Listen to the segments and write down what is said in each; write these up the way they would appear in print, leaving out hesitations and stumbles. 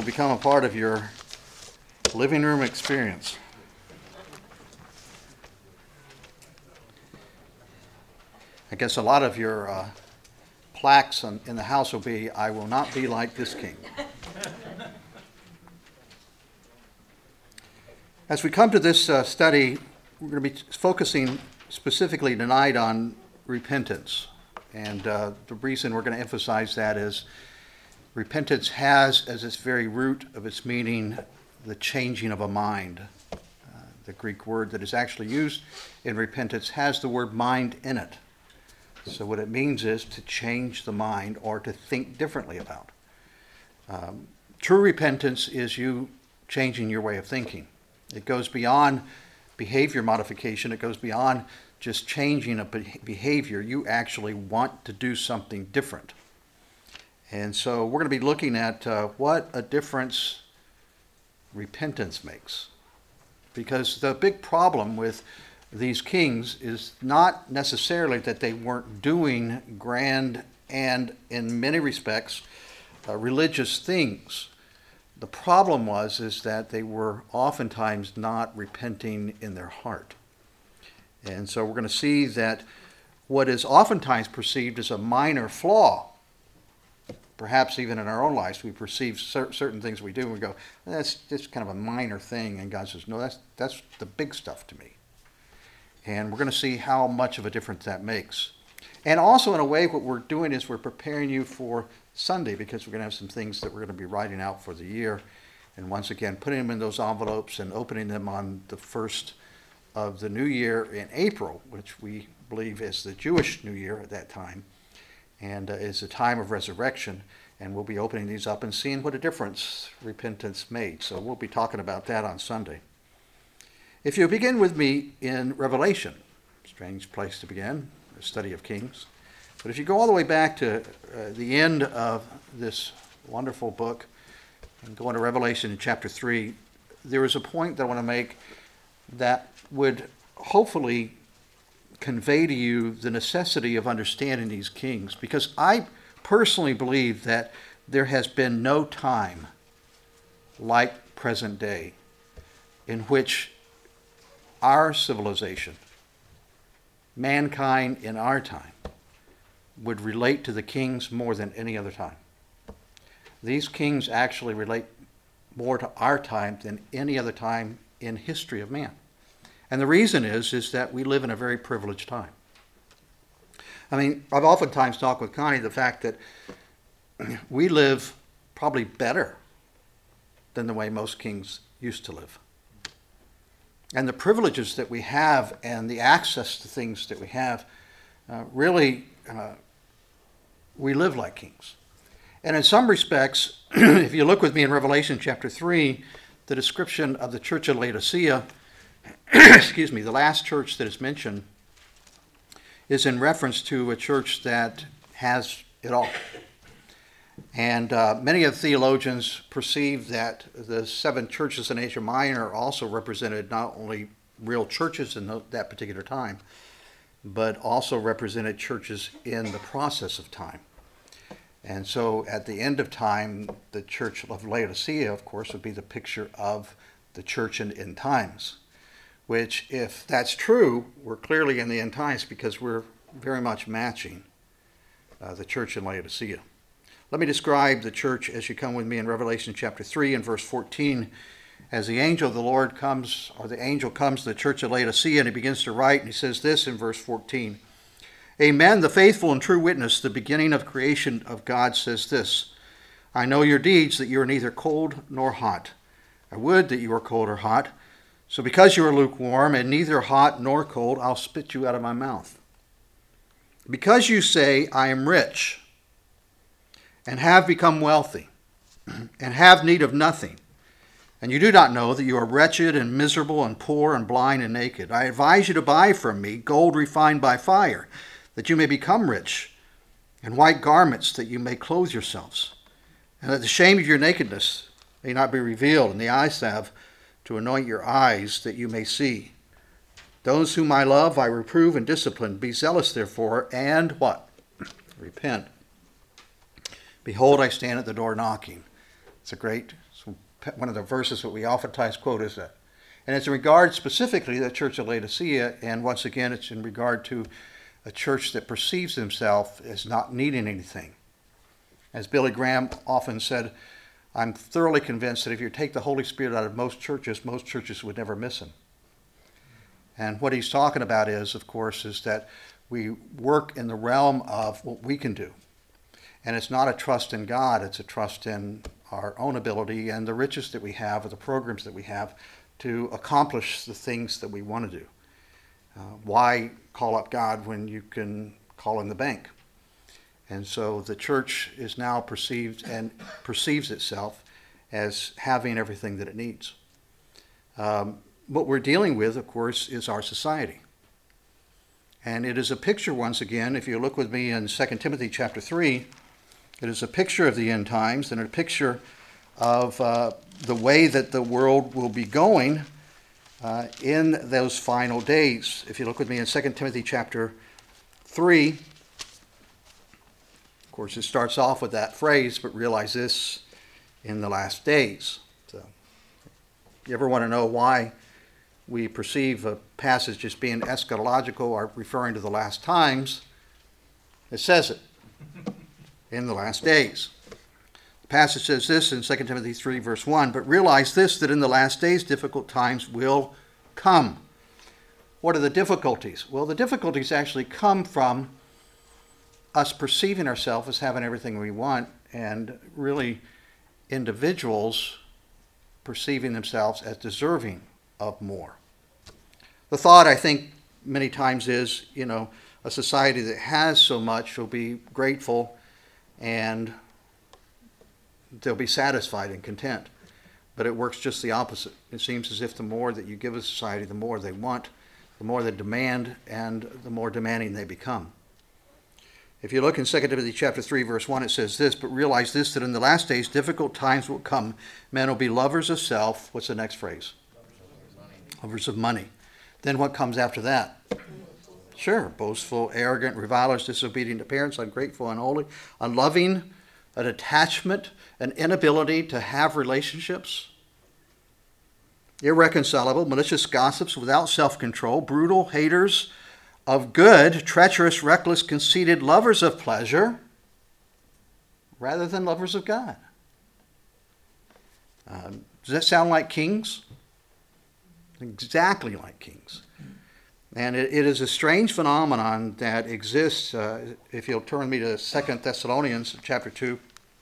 become a part of your living room experience. I guess a lot of your plaques in the house will be, "I will not be like this king." As we come to this study, we're going to be focusing specifically tonight on repentance. And the reason we're going to emphasize that is repentance has as its very root of its meaning the changing of a mind. The Greek word that is actually used in repentance has the word mind in it. So what it means is to change the mind or to think differently about. True repentance is you changing your way of thinking. It goes beyond behavior modification. It goes beyond just changing a behavior. You actually want to do something different. And so we're going to be looking at what a difference repentance makes. Because the big problem with these kings is not necessarily that they weren't doing grand and, in many respects, religious things. The problem is that they were oftentimes not repenting in their heart. And so we're going to see that what is oftentimes perceived as a minor flaw, perhaps even in our own lives, we perceive certain things we do and we go, "That's just kind of a minor thing." And God says, "No, that's the big stuff to me." And we're going to see how much of a difference that makes. And also, in a way, what we're doing is we're preparing you for Sunday, because we're going to have some things that we're going to be writing out for the year. And once again, putting them in those envelopes and opening them on the first of the new year in April, which we believe is the Jewish New Year at that time, and is a time of resurrection. And we'll be opening these up and seeing what a difference repentance made. So we'll be talking about that on Sunday. If you begin with me in Revelation, strange place to begin, a study of Kings. But if you go all the way back to the end of this wonderful book and go into Revelation in chapter 3, there is a point that I want to make that would hopefully convey to you the necessity of understanding these kings. Because I personally believe that there has been no time like present day in which our civilization, mankind in our time, would relate to the kings more than any other time. These kings actually relate more to our time than any other time in history of man. And the reason is that we live in a very privileged time. I mean, I've oftentimes talked with Connie the fact that we live probably better than the way most kings used to live. And the privileges that we have and the access to things that we have, really, we live like kings. And in some respects, if you look with me in Revelation chapter 3, the description of the church of Laodicea, the last church that is mentioned, is in reference to a church that has it all. And many of the theologians perceive that the 7 churches in Asia Minor also represented not only real churches in that particular time, but also represented churches in the process of time. And so at the end of time, the church of Laodicea, of course, would be the picture of the church in end times, which, if that's true, we're clearly in the end times because we're very much matching the church in Laodicea. Let me describe the church as you come with me in Revelation chapter 3 and verse 14. As the angel of the Lord comes, or the angel comes to the church of Laodicea, and he begins to write, and he says this in verse 14. Amen, the faithful and true witness, the beginning of creation of God, says this. I know your deeds, that you are neither cold nor hot. I would that you were cold or hot. So because you are lukewarm and neither hot nor cold, I'll spit you out of my mouth. Because you say, I am rich, and have become wealthy, and have need of nothing, and you do not know that you are wretched and miserable and poor and blind and naked. I advise you to buy from me gold refined by fire, that you may become rich, and white garments that you may clothe yourselves, and that the shame of your nakedness may not be revealed, and the eye salve to anoint your eyes that you may see. Those whom I love I reprove and discipline. Be zealous therefore, and what? Repent. Behold, I stand at the door knocking. One of the verses that we oftentimes quote is that. And it's in regard specifically to the church of Laodicea, and once again, it's in regard to a church that perceives himself as not needing anything. As Billy Graham often said, I'm thoroughly convinced that if you take the Holy Spirit out of most churches would never miss him. And what he's talking about is, of course, is that we work in the realm of what we can do. And it's not a trust in God, it's a trust in our own ability and the riches that we have, or the programs that we have to accomplish the things that we want to do. Why call up God when you can call in the bank? And so the church is now perceived and perceives itself as having everything that it needs. What we're dealing with, of course, is our society. And it is a picture, once again, if you look with me in 2 Timothy chapter 3, it is a picture of the end times and a picture of the way that the world will be going in those final days. If you look with me in 2 Timothy chapter 3, of course, it starts off with that phrase, but realize this in the last days. So, you ever want to know why we perceive a passage as being eschatological or referring to the last times? It says it, in the last days. The passage says this in 2 Timothy 3, verse 1, but realize this, that in the last days difficult times will come. What are the difficulties? Well, the difficulties actually come from us perceiving ourselves as having everything we want, and really individuals perceiving themselves as deserving of more. The thought, I think, many times is, a society that has so much will be grateful and they'll be satisfied and content. But it works just the opposite. It seems as if the more that you give a society, the more they want, the more they demand, and the more demanding they become. If you look in 2 Timothy chapter 3, verse 1, it says this, but realize this, that in the last days difficult times will come. Men will be lovers of self. What's the next phrase? Lovers of money. Then what comes after that? Sure. Boastful, arrogant, revilers, disobedient to parents, ungrateful, unholy, unloving, an attachment, an inability to have relationships, irreconcilable, malicious gossips, without self-control, brutal, haters of good, treacherous, reckless, conceited, lovers of pleasure, rather than lovers of God. Does that sound like kings? Exactly like kings. And it is a strange phenomenon that exists. If you'll turn me to 2 Thessalonians chapter 2.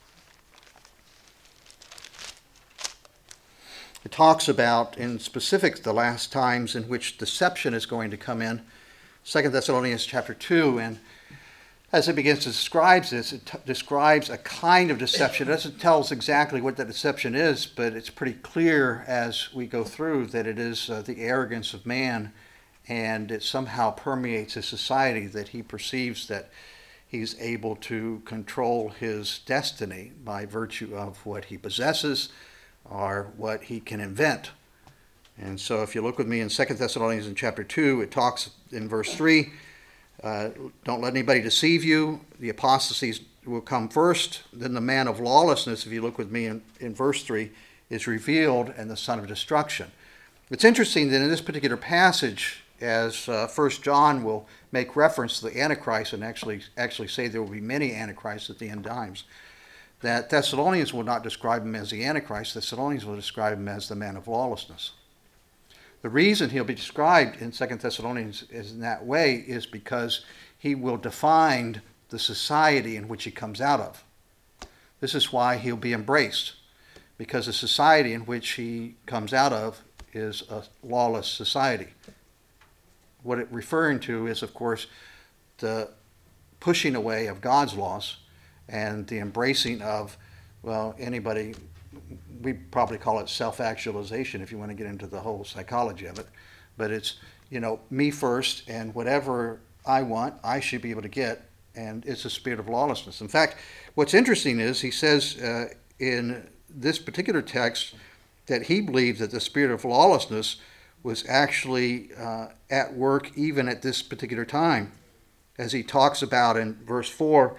It talks about, in specific, the last times in which deception is going to come in. 2 Thessalonians chapter 2, and as it begins to describe this, it describes a kind of deception. It doesn't tell us exactly what that deception is, but it's pretty clear as we go through that it is the arrogance of man, and it somehow permeates his society, that he perceives that he's able to control his destiny by virtue of what he possesses or what he can invent. And so if you look with me in 2 Thessalonians in chapter 2, it talks in verse 3, don't let anybody deceive you. The apostacies will come first. Then the man of lawlessness, if you look with me in verse 3, is revealed, and the son of destruction. It's interesting that in this particular passage, as 1 John will make reference to the Antichrist and actually say there will be many Antichrists at the end times, that Thessalonians will not describe him as the Antichrist. Thessalonians will describe him as the man of lawlessness. The reason he'll be described in 2 Thessalonians in that way is because he will define the society in which he comes out of. This is why he'll be embraced, because the society in which he comes out of is a lawless society. What it's referring to is, of course, the pushing away of God's laws and the embracing of, anybody, we probably call it self-actualization if you want to get into the whole psychology of it. But it's, me first, and whatever I want, I should be able to get, and it's a spirit of lawlessness. In fact, what's interesting is he says in this particular text that he believed that the spirit of lawlessness was actually at work even at this particular time, as he talks about in verse 4,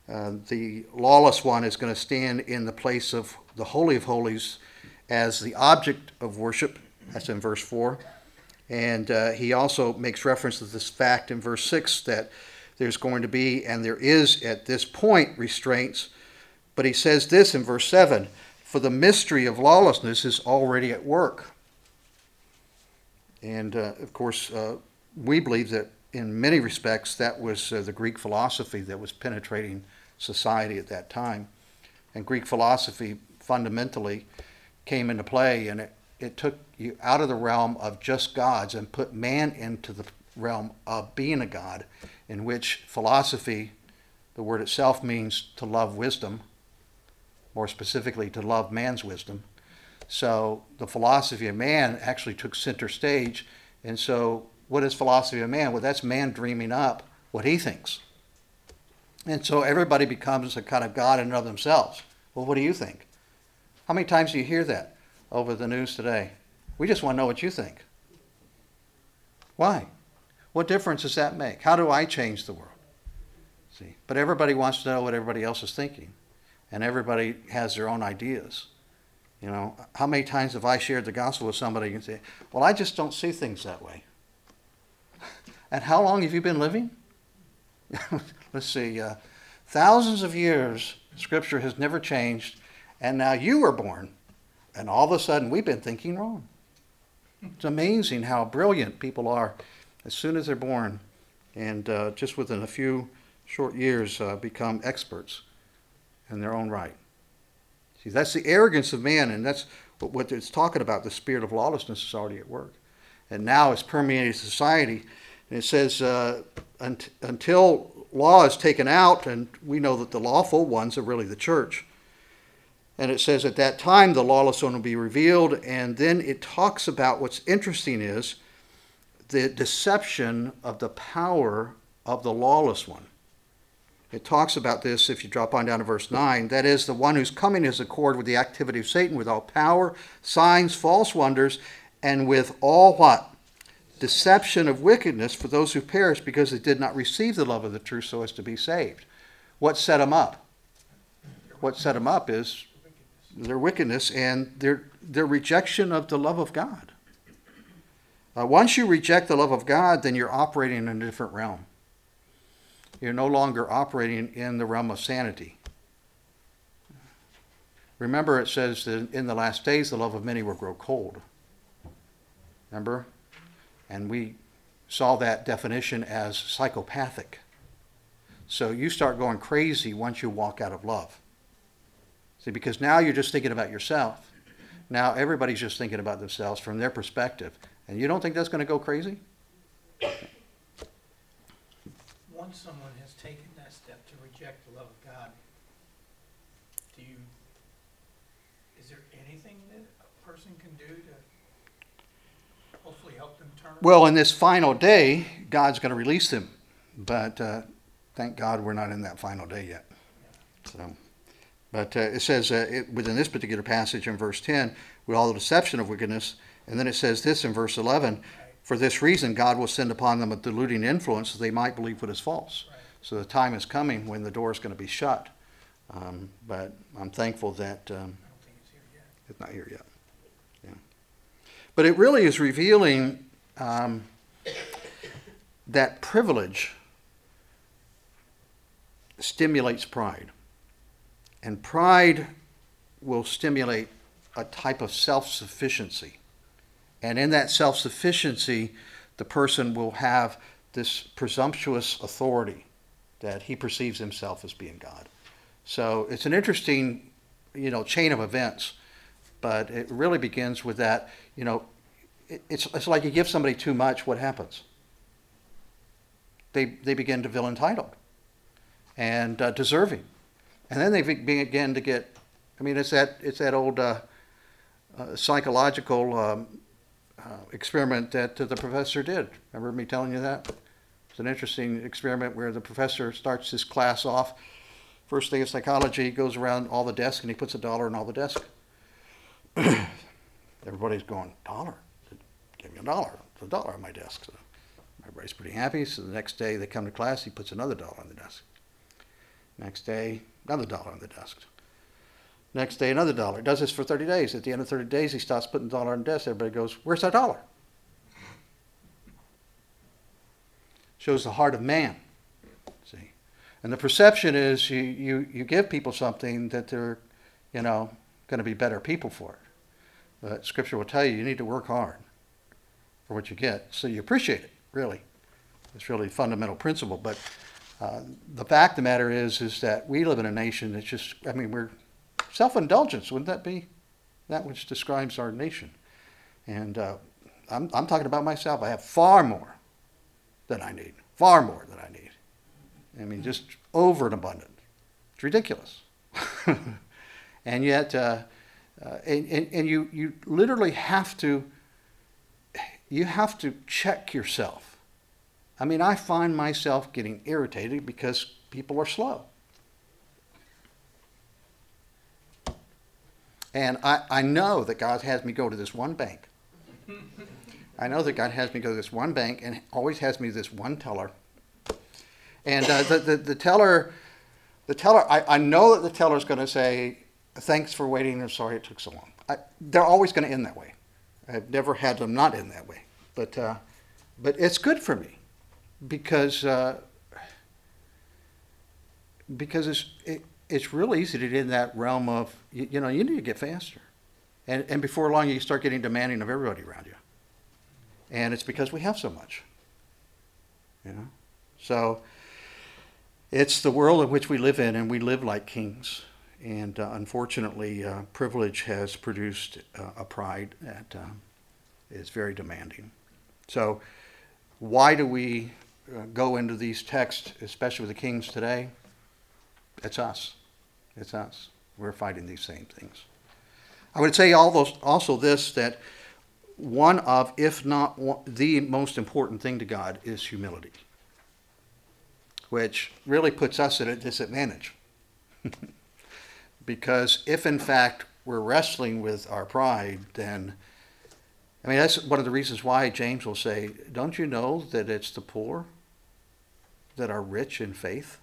The lawless one is going to stand in the place of the Holy of Holies as the object of worship. That's in verse 4. And he also makes reference to this fact in verse 6 that there's going to be, and there is at this point, restraints. But he says this in verse 7, for the mystery of lawlessness is already at work. And of course, we believe that in many respects that was the Greek philosophy that was penetrating society at that time. And Greek philosophy fundamentally came into play, and it took you out of the realm of just gods and put man into the realm of being a god, in which philosophy, the word itself means to love wisdom, more specifically to love man's wisdom. So the philosophy of man actually took center stage. And so what is philosophy of man? Well, that's man dreaming up what he thinks. And so everybody becomes a kind of god in and of themselves. Well, what do you think? How many times do you hear that over the news today? We just want to know what you think. Why? What difference does that make? How do I change the world? See, but everybody wants to know what everybody else is thinking. And everybody has their own ideas. You know, how many times have I shared the gospel with somebody and say, well, I just don't see things that way. And how long have you been living? Let's see, thousands of years, Scripture has never changed, and now you were born, and all of a sudden we've been thinking wrong. It's amazing how brilliant people are as soon as they're born, and just within a few short years become experts in their own right. See, that's the arrogance of man, and that's what it's talking about. The spirit of lawlessness is already at work. And now it's permeating society. And it says, until law is taken out, and we know that the lawful ones are really the church. And it says, at that time, the lawless one will be revealed. And then it talks about what's interesting is the deception of the power of the lawless one. It talks about this, if you drop on down to verse 9, that is, the one who's coming is accord with the activity of Satan, with all power, signs, false wonders, and with all what? Deception of wickedness for those who perish because they did not receive the love of the truth so as to be saved. What set them up? What set them up is their wickedness and their rejection of the love of God. Once you reject the love of God, then you're operating in a different realm. You're no longer operating in the realm of sanity. Remember, it says that in the last days, the love of many will grow cold. Remember? And we saw that definition as psychopathic. So you start going crazy once you walk out of love. See, because now you're just thinking about yourself. Now everybody's just thinking about themselves from their perspective. And you don't think that's going to go crazy? Once someone has taken that step to reject the love of God, is there anything that a person can do to hopefully help them turn? Well, in this final day, God's going to release them. But thank God we're not in that final day yet. So, but it says within this particular passage in verse 10, with all the deception of wickedness, and then it says this in verse 11, for this reason God will send upon them a deluding influence that they might believe what is false. Right. So the time is coming when the door is going to be shut. But I'm thankful that I don't think it's here yet. It's not here yet. Yeah. But it really is revealing that privilege stimulates pride. And pride will stimulate a type of self-sufficiency. And in that self-sufficiency, the person will have this presumptuous authority that he perceives himself as being God. So it's an interesting, chain of events, but it really begins with that, it's like you give somebody too much, what happens? They begin to feel entitled and deserving. And then they begin to get, it's that old psychological experiment that the professor did. Remember me telling you that? It's an interesting experiment where the professor starts his class off. First day of psychology, goes around all the desks and he puts $1 in all the desks. Everybody's going, $1? Give me $1. It's $1 on my desk. So everybody's pretty happy. So the next day they come to class, he puts another $1 on the desk. Next day, another dollar on the desk. Next day, another dollar. Does this for 30 days. At the end of 30 days, he starts putting the dollar on the desk. Everybody goes, where's our dollar? Shows the heart of man. See? And the perception is you give people something that they're, going to be better people for it. But Scripture will tell you need to work hard for what you get. So you appreciate it, really. It's really a fundamental principle. But the fact of the matter is that we live in a nation that's just, we're self-indulgence. Wouldn't that be that which describes our nation? And I'm talking about myself. I have far more than I need. Far more than I need. Just over and abundant. It's ridiculous. And yet, and you literally have to check yourself. I find myself getting irritated because people are slow. And I know that God has me go to this one bank. I know that God has me go to this one bank and always has me this one teller. And the teller, I know that the teller is going to say, thanks for waiting, I'm sorry it took so long. They're always going to end that way. I've never had them not end that way. But it's good for me because it's real easy to get in that realm of, you need to get faster. And before long, you start getting demanding of everybody around you. And it's because we have so much. So it's the world in which we live in, and we live like kings. And unfortunately, privilege has produced a pride that is very demanding. So why do we go into these texts, especially with the kings today? It's us. It's us. We're fighting these same things. I would say also this, that one of, if not the most important thing to God is humility, which really puts us at a disadvantage. Because if in fact we're wrestling with our pride, then, that's one of the reasons why James will say, don't you know that it's the poor that are rich in faith?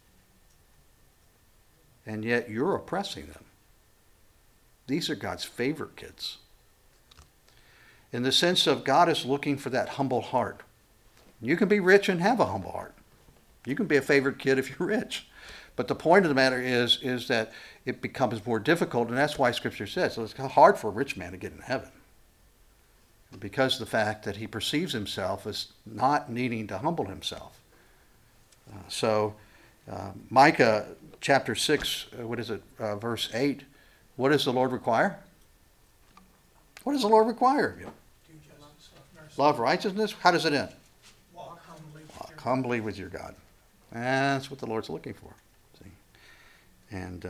And yet you're oppressing them. These are God's favorite kids. In the sense of God is looking for that humble heart. You can be rich and have a humble heart. You can be a favorite kid if you're rich. But the point of the matter is that it becomes more difficult, and that's why Scripture says so it's hard for a rich man to get in heaven. Because of the fact that he perceives himself as not needing to humble himself. Micah chapter 6, verse 8, what does the Lord require? What does the Lord require of you? Do justice, love mercy. Love righteousness? How does it end? Walk humbly with Walk humbly with your God. That's what the Lord's looking for. See? And,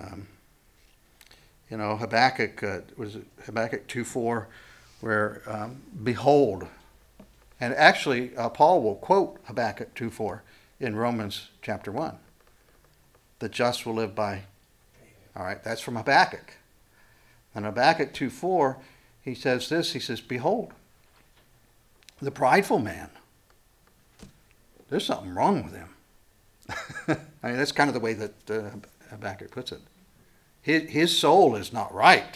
Habakkuk, Habakkuk 2:4, where, behold, and actually Paul will quote Habakkuk 2:4 in Romans chapter 1. The just will live by, all right, that's from Habakkuk. And Habakkuk 2:4, he says this, he says, behold, the prideful man, there's something wrong with him. That's kind of the way that Habakkuk puts it. His soul is not right.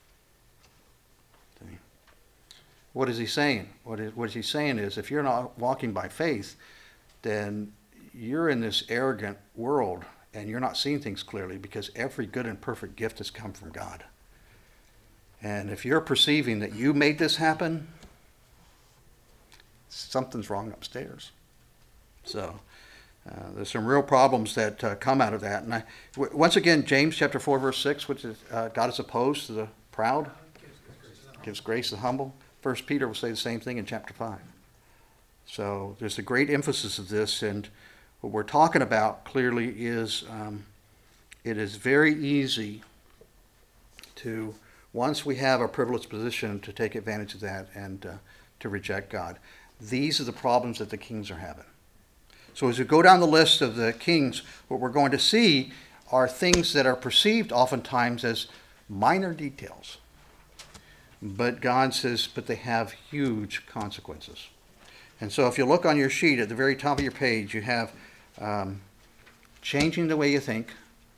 What is he saying? What he's saying is, if you're not walking by faith, then you're in this arrogant world and you're not seeing things clearly, because every good and perfect gift has come from God. And if you're perceiving that you made this happen, something's wrong upstairs. So there's some real problems that come out of that. And once again, James chapter 4, verse 6, which is God is opposed to the proud, gives grace to the humble. 1 Peter will say the same thing in chapter 5. So there's a great emphasis of this, and what we're talking about clearly is it is very easy to, once we have a privileged position, to take advantage of that and to reject God. These are the problems that the kings are having. So as we go down the list of the kings, what we're going to see are things that are perceived oftentimes as minor details. But God says, but they have huge consequences. And so if you look on your sheet at the very top of your page, you have changing the way you think.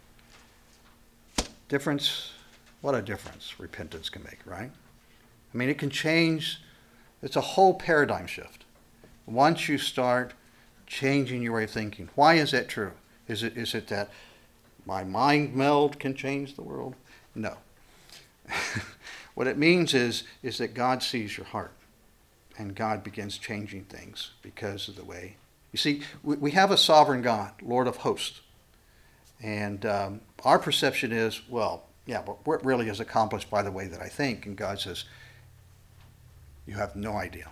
Difference, what a difference repentance can make, right? I mean, it can change, it's a whole paradigm shift. Once you start changing your way of thinking. Why is that true? Is it that my mind meld can change the world? No. What it means is that God sees your heart, and God begins changing things because of the way. You see, we have a sovereign God, Lord of hosts. And our perception is, well, yeah, but what really is accomplished by the way that I think? And God says, you have no idea.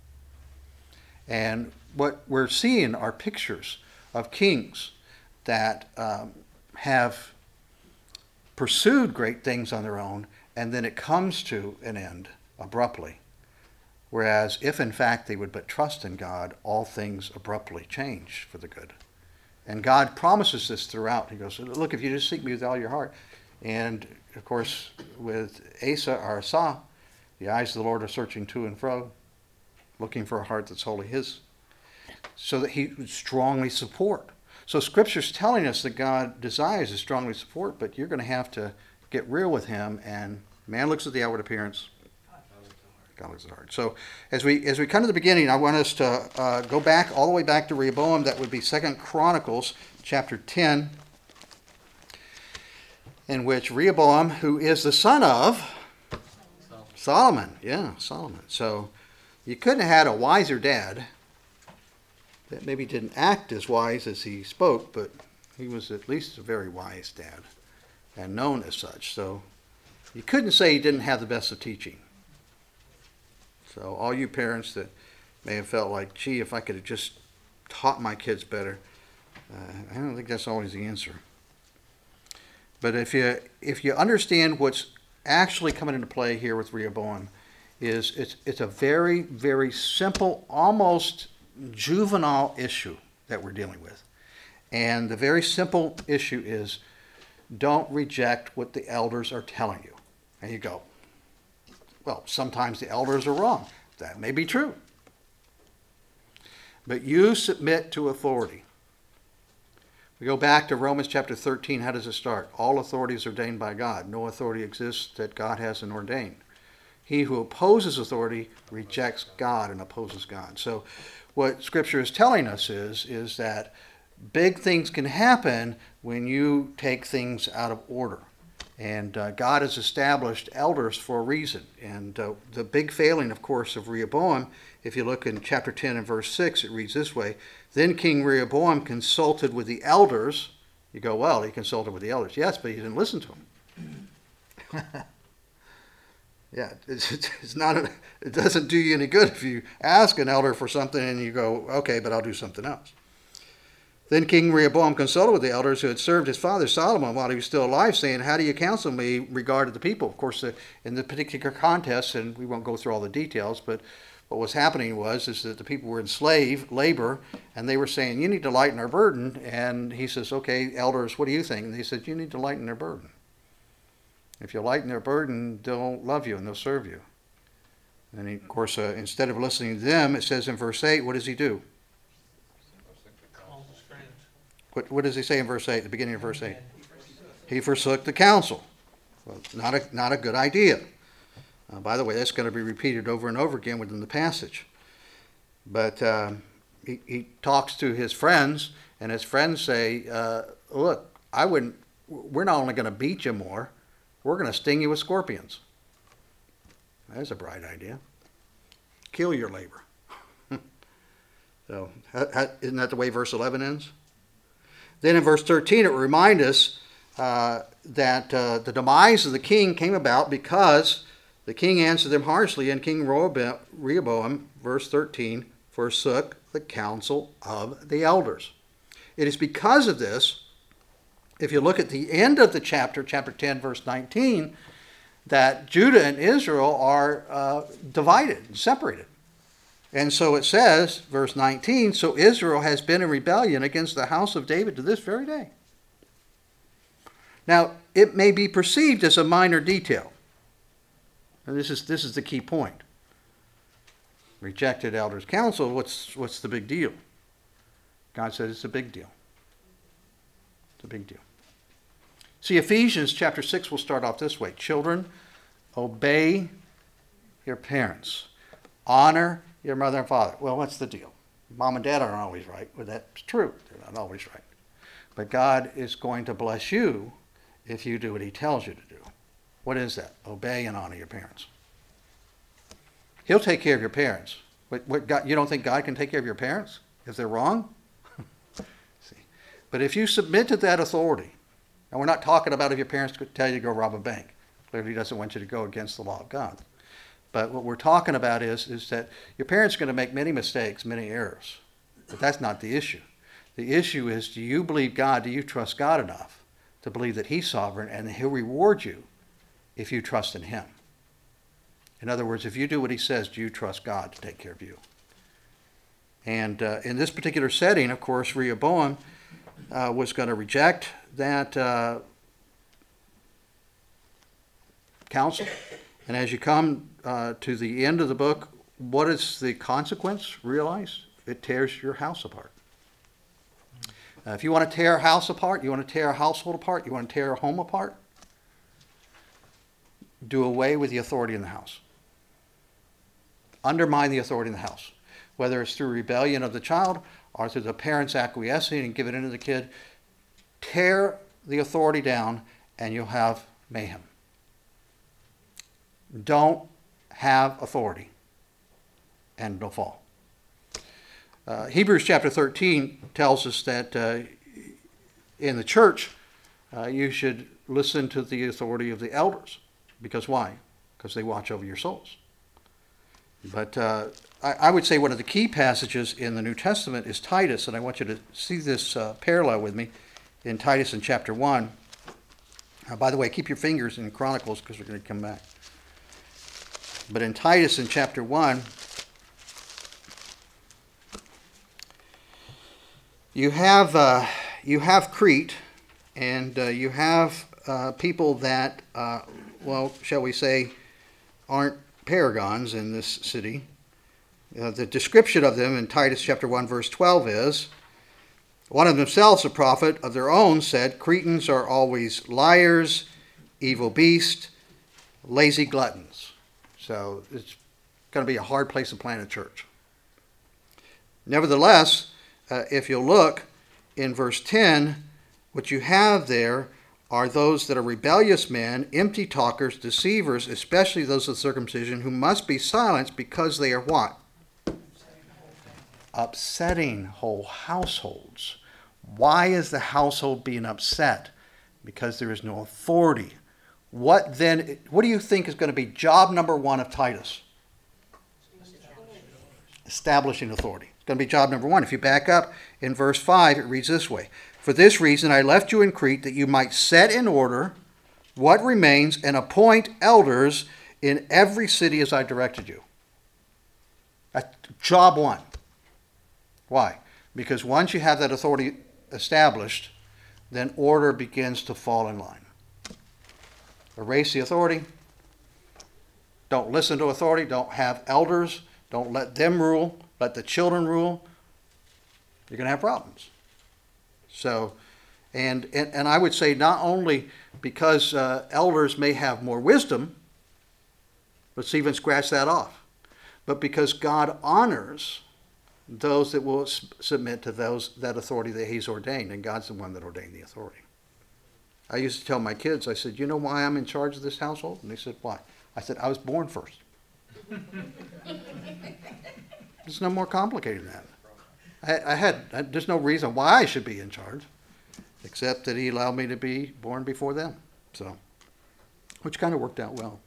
And what we're seeing are pictures of kings that have pursued great things on their own, and then it comes to an end abruptly. Whereas if in fact they would but trust in God, all things abruptly change for the good. And God promises this throughout. He goes, look, if you just seek me with all your heart. And of course, with Asa, the eyes of the Lord are searching to and fro, looking for a heart that's wholly his, so that he would strongly support. So Scripture's telling us that God desires to strongly support, but you're going to have to get real with him, and man looks at the outward appearance, God looks at the heart. So as we come to the beginning, I want us to go back, all the way back to Rehoboam. That would be 2 Chronicles chapter 10, in which Rehoboam, who is the son of Solomon. Yeah, Solomon. So you couldn't have had a wiser dad that maybe didn't act as wise as he spoke, but he was at least a very wise dad and known as such. So you couldn't say he didn't have the best of teaching. So all you parents that may have felt like, gee, if I could have just taught my kids better, I don't think that's always the answer. But if you understand what's actually coming into play here with Rehoboam, it's a very, very simple, almost juvenile issue that we're dealing with. And the very simple issue is, don't reject what the elders are telling you. And you go, well, sometimes the elders are wrong. That may be true. But you submit to authority. We go back to Romans chapter 13. How does it start? All authority is ordained by God. No authority exists that God hasn't ordained. He who opposes authority rejects God and opposes God. So what Scripture is telling us is that big things can happen when you take things out of order. And God has established elders for a reason. And the big failing, of course, of Rehoboam, if you look in chapter 10 and verse 6, it reads this way: Then King Rehoboam consulted with the elders. You go, well, he consulted with the elders. Yes, but he didn't listen to them. Yeah, it's not. It doesn't do you any good if you ask an elder for something and you go, okay, but I'll do something else. Then King Rehoboam consulted with the elders who had served his father Solomon while he was still alive, saying, how do you counsel me regarding the people? Of course, in the particular contest, and we won't go through all the details, but what was happening is that the people were in slave labor, and they were saying, you need to lighten our burden. And he says, okay, elders, what do you think? And they said, you need to lighten their burden. If you lighten their burden, they'll love you and they'll serve you. And he, of course, instead of listening to them, it says in verse 8, what does he do? What does he say in verse 8, the beginning of verse 8? He forsook the counsel. Well, not a good idea. By the way, that's going to be repeated over and over again within the passage. But he talks to his friends, and his friends say, look, we're not only going to beat you more, we're going to sting you with scorpions. That's a bright idea. Kill your labor. So, isn't that the way verse 11 ends? Then in verse 13, it reminds us that the demise of the king came about because the king answered them harshly, and King Rehoboam, verse 13, forsook the counsel of the elders. It is because of this, if you look at the end of the chapter 10, verse 19, that Judah and Israel are divided and separated. And so it says, verse 19, so Israel has been in rebellion against the house of David to this very day. Now, it may be perceived as a minor detail. And this is the key point. Rejected elders' counsel, what's the big deal? God said it's a big deal. a big deal. See, Ephesians chapter 6 will start off this way. Children, obey your parents. Honor your mother and father. Well, what's the deal? Mom and dad aren't always right. Well, that's true. They're not always right. But God is going to bless you if you do what he tells you to do. What is that? Obey and honor your parents. He'll take care of your parents. You don't think God can take care of your parents if they're wrong? See. But if you submit to that authority, and we're not talking about if your parents could tell you to go rob a bank. Clearly he doesn't want you to go against the law of God. But what we're talking about is that your parents are going to make many mistakes, many errors. But that's not the issue. The issue is, do you believe God? Do you trust God enough to believe that he's sovereign and he'll reward you if you trust in him? In other words, if you do what he says, do you trust God to take care of you? And in this particular setting, of course, Rehoboam was going to reject that counsel. And as you come to the end of the book, what is the consequence? Realize it tears your house apart. If you want to tear a house apart, you want to tear a household apart, you want to tear a home apart, do away with the authority in the house. Undermine the authority in the house. Whether it's through rebellion of the child or through the parents acquiescing and giving in to the kid, tear the authority down and you'll have mayhem. Don't have authority and it'll fall. Hebrews chapter 13 tells us that in the church you should listen to the authority of the elders. Because why? Because they watch over your souls. But I would say one of the key passages in the New Testament is Titus, and I want you to see this parallel with me in Titus in chapter 1. By the way, keep your fingers in Chronicles because we're going to come back. But in Titus in chapter 1, you have Crete, and you have people that, shall we say, aren't paragons in this city. The description of them in Titus chapter 1 verse 12 is, one of themselves, a prophet of their own, said, Cretans are always liars, evil beasts, lazy gluttons. So it's going to be a hard place to plant a church. Nevertheless, if you'll look in verse 10, what you have there are those that are rebellious men, empty talkers, deceivers, especially those of circumcision, who must be silenced because they are what? Upsetting whole households. Why is the household being upset? Because there is no authority. What do you think is going to be job number one of Titus? Establishing authority. It's going to be job number one. If you back up in verse 5, it reads this way. For this reason I left you in Crete, that you might set in order what remains and appoint elders in every city as I directed you. That's job one. Why? Because once you have that authority established, then order begins to fall in line. Erase the authority. Don't listen to authority. Don't have elders. Don't let them rule. Let the children rule. You're going to have problems. So, and I would say not only because elders may have more wisdom, let's even scratch that off, but because God honors those that will submit to that authority that he's ordained, and God's the one that ordained the authority. I used to tell my kids, I said, you know why I'm in charge of this household? And they said, why? I said, I was born first. It's no more complicated than that. There's no reason why I should be in charge, except that he allowed me to be born before them. So, which kind of worked out well.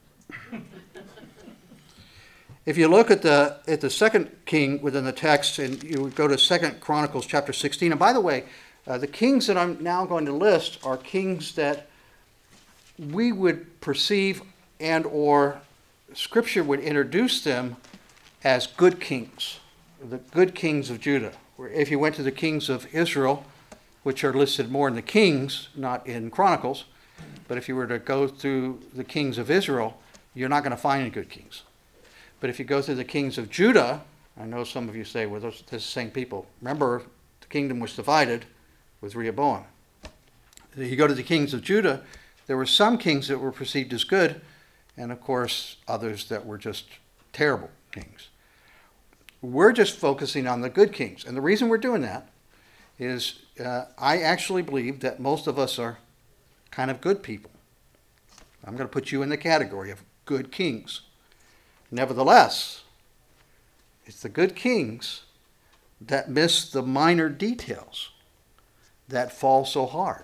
If you look at the second king within the text, and you would go to 2 Chronicles chapter 16, and by the way, the kings that I'm now going to list are kings that we would perceive and or Scripture would introduce them as good kings, the good kings of Judah. If you went to the kings of Israel, which are listed more in the Kings, not in Chronicles, but if you were to go through the kings of Israel, you're not going to find any good kings. But if you go through the kings of Judah, I know some of you say, well, those are the same people. Remember, the kingdom was divided with Rehoboam. You go to the kings of Judah, there were some kings that were perceived as good, and of course others that were just terrible kings. We're just focusing on the good kings. And the reason we're doing that is I actually believe that most of us are kind of good people. I'm going to put you in the category of good kings. Nevertheless, it's the good kings that miss the minor details that fall so hard.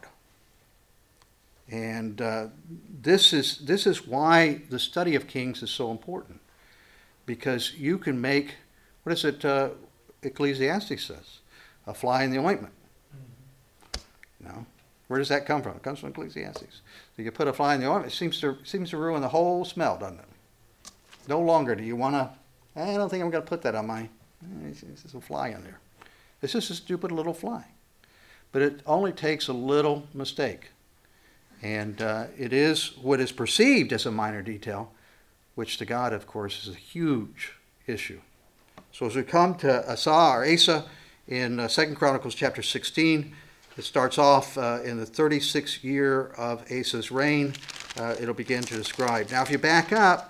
And this is why the study of kings is so important. Because you can make, what is it Ecclesiastes says? A fly in the ointment. No. Where does that come from? It comes from Ecclesiastes. So you put a fly in the ointment, it seems to ruin the whole smell, doesn't it? No longer do you want to, I don't think I'm going to put that on my, there's a fly in there. It's just a stupid little fly. But it only takes a little mistake. And it is what is perceived as a minor detail, which to God, of course, is a huge issue. So as we come to Asa in 2 Chronicles chapter 16, it starts off in the 36th year of Asa's reign. It'll begin to describe. Now, if you back up,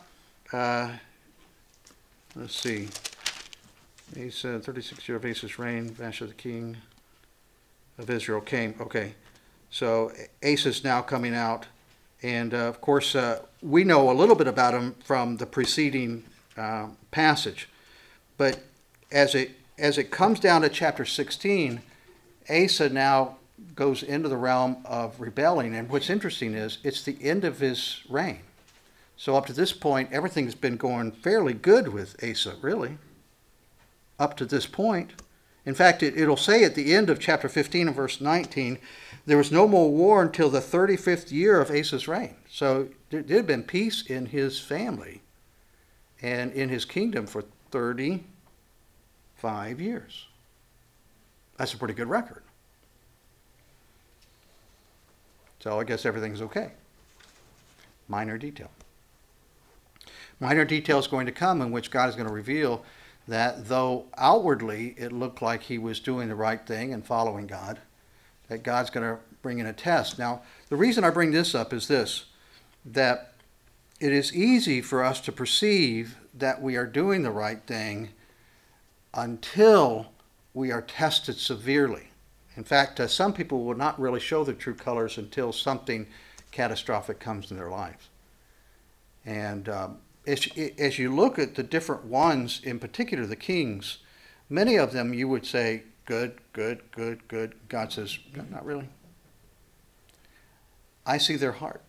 let's see. Asa, 36th year of Asa's reign, Baasha the king of Israel came. Okay, so Asa's now coming out. And, of course, we know a little bit about him from the preceding passage. But as it comes down to chapter 16, Asa now goes into the realm of rebelling. And what's interesting is it's the end of his reign. So up to this point, everything's been going fairly good with Asa, really. Up to this point. In fact, it'll say at the end of chapter 15 and verse 19, there was no more war until the 35th year of Asa's reign. So there had been peace in his family and in his kingdom for 35 years. That's a pretty good record. So I guess everything's okay. Minor detail. Minor detail is going to come in which God is going to reveal that though outwardly it looked like he was doing the right thing and following God, that God's going to bring in a test. Now, the reason I bring this up is this, that it is easy for us to perceive that we are doing the right thing until we are tested severely. In fact, some people will not really show their true colors until something catastrophic comes in their lives. And as you look at the different ones, in particular the kings, many of them you would say, good, good, good, good. God says, not really. I see their heart.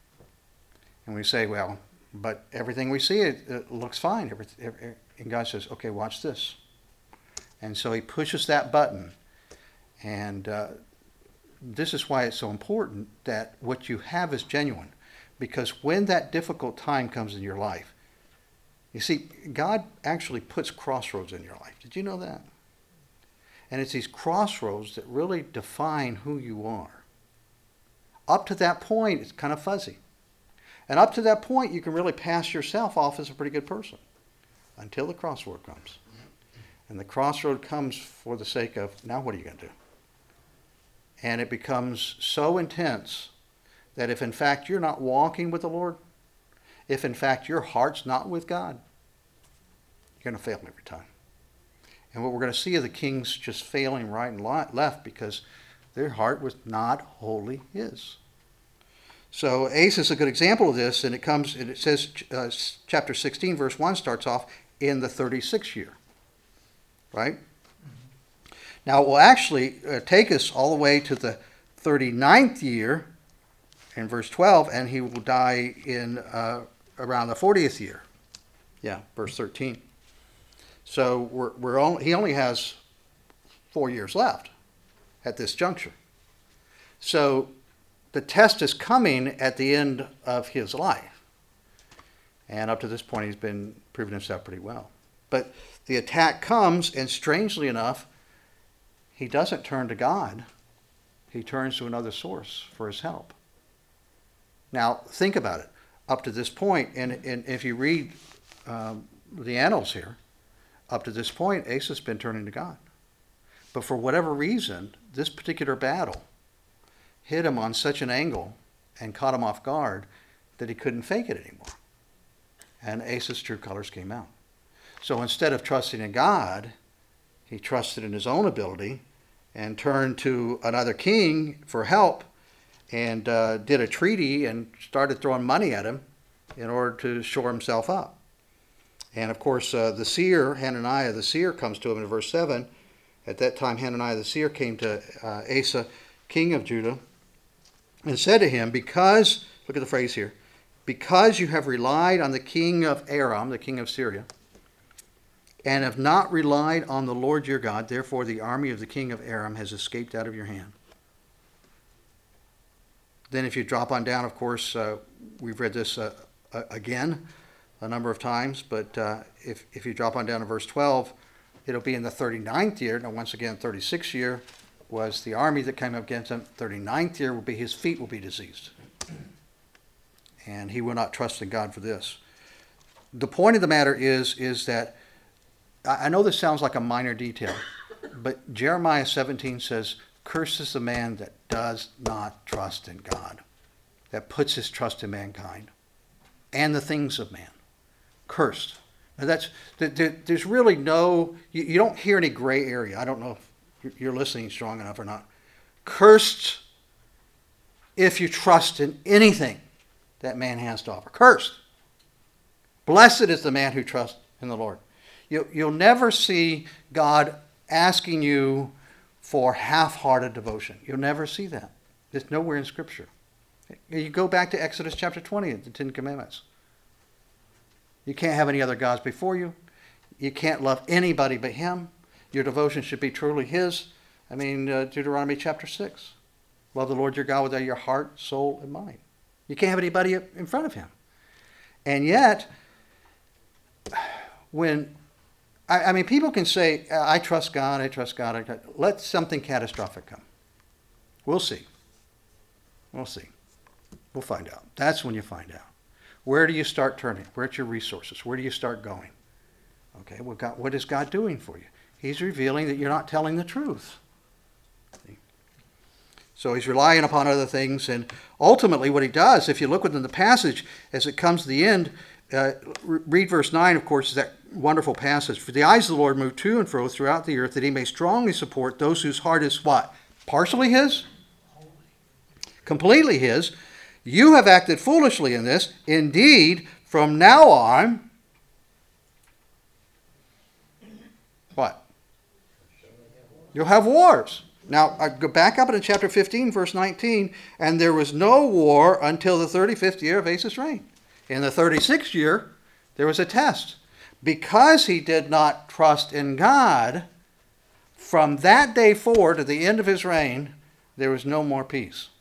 And we say, well, but everything we see, it looks fine. And God says, okay, watch this. And so he pushes that button. And this is why it's so important that what you have is genuine. Because when that difficult time comes in your life, you see, God actually puts crossroads in your life. Did you know that? And it's these crossroads that really define who you are. Up to that point, it's kind of fuzzy. And up to that point, you can really pass yourself off as a pretty good person until the crossroad comes. And the crossroad comes for the sake of, now what are you going to do? And it becomes so intense that if in fact you're not walking with the Lord, if in fact your heart's not with God, you're going to fail every time. And what we're going to see are the kings just failing right and left because their heart was not wholly his. So Asa is a good example of this, and it says chapter 16, verse 1 starts off in the 36th year, right? Mm-hmm. Now it will actually take us all the way to the 39th year in verse 12, and he will die in around the 40th year. Yeah, verse 13. So he only has 4 years left at this juncture. So the test is coming at the end of his life. And up to this point, he's been proving himself pretty well. But the attack comes, and strangely enough, he doesn't turn to God. He turns to another source for his help. Now, think about it. Up to this point, and if you read the annals here, up to this point, Asa's been turning to God. But for whatever reason, this particular battle hit him on such an angle and caught him off guard that he couldn't fake it anymore. And Asa's true colors came out. So instead of trusting in God, he trusted in his own ability and turned to another king for help and did a treaty and started throwing money at him in order to shore himself up. And of course, the seer, Hananiah the seer, comes to him in verse 7. At that time, Hananiah the seer came to Asa, king of Judah, and said to him, because, look at the phrase here, because you have relied on the king of Aram, the king of Syria, and have not relied on the Lord your God, therefore the army of the king of Aram has escaped out of your hand. Then if you drop on down, of course, we've read this again a number of times, but if you drop on down to verse 12, it'll be in the 39th year. Now, once again, 36th year was the army that came up against him. 39th year will be his feet will be diseased. And he will not trust in God for this. The point of the matter is that, I know this sounds like a minor detail, but Jeremiah 17 says, cursed is the man that does not trust in God, that puts his trust in mankind and the things of man. Cursed. Now there's really no, you don't hear any gray area. I don't know if you're listening strong enough or not. Cursed if you trust in anything that man has to offer. Cursed. Blessed is the man who trusts in the Lord. You'll never see God asking you for half-hearted devotion. You'll never see that. It's nowhere in Scripture. You go back to Exodus chapter 20, the Ten Commandments. You can't have any other gods before you. You can't love anybody but him. Your devotion should be truly his. I mean, Deuteronomy chapter 6. Love the Lord your God with all your heart, soul, and mind. You can't have anybody in front of him. And yet, when, I mean, people can say, I trust God, I trust God. Let something catastrophic come. We'll see. We'll see. We'll find out. That's when you find out. Where do you start turning? Where's your resources? Where do you start going? Okay, well, God, what is God doing for you? He's revealing that you're not telling the truth. So he's relying upon other things, and ultimately what he does, if you look within the passage, as it comes to the end, read verse 9, of course, is that wonderful passage. For the eyes of the Lord move to and fro throughout the earth, that he may strongly support those whose heart is what? Partially his? Completely his. You have acted foolishly in this. Indeed, from now on, what? You'll have wars. Now, I go back up into chapter 15, verse 19, and there was no war until the 35th year of Asa's reign. In the 36th year, there was a test. Because he did not trust in God, from that day forward to the end of his reign, there was no more peace.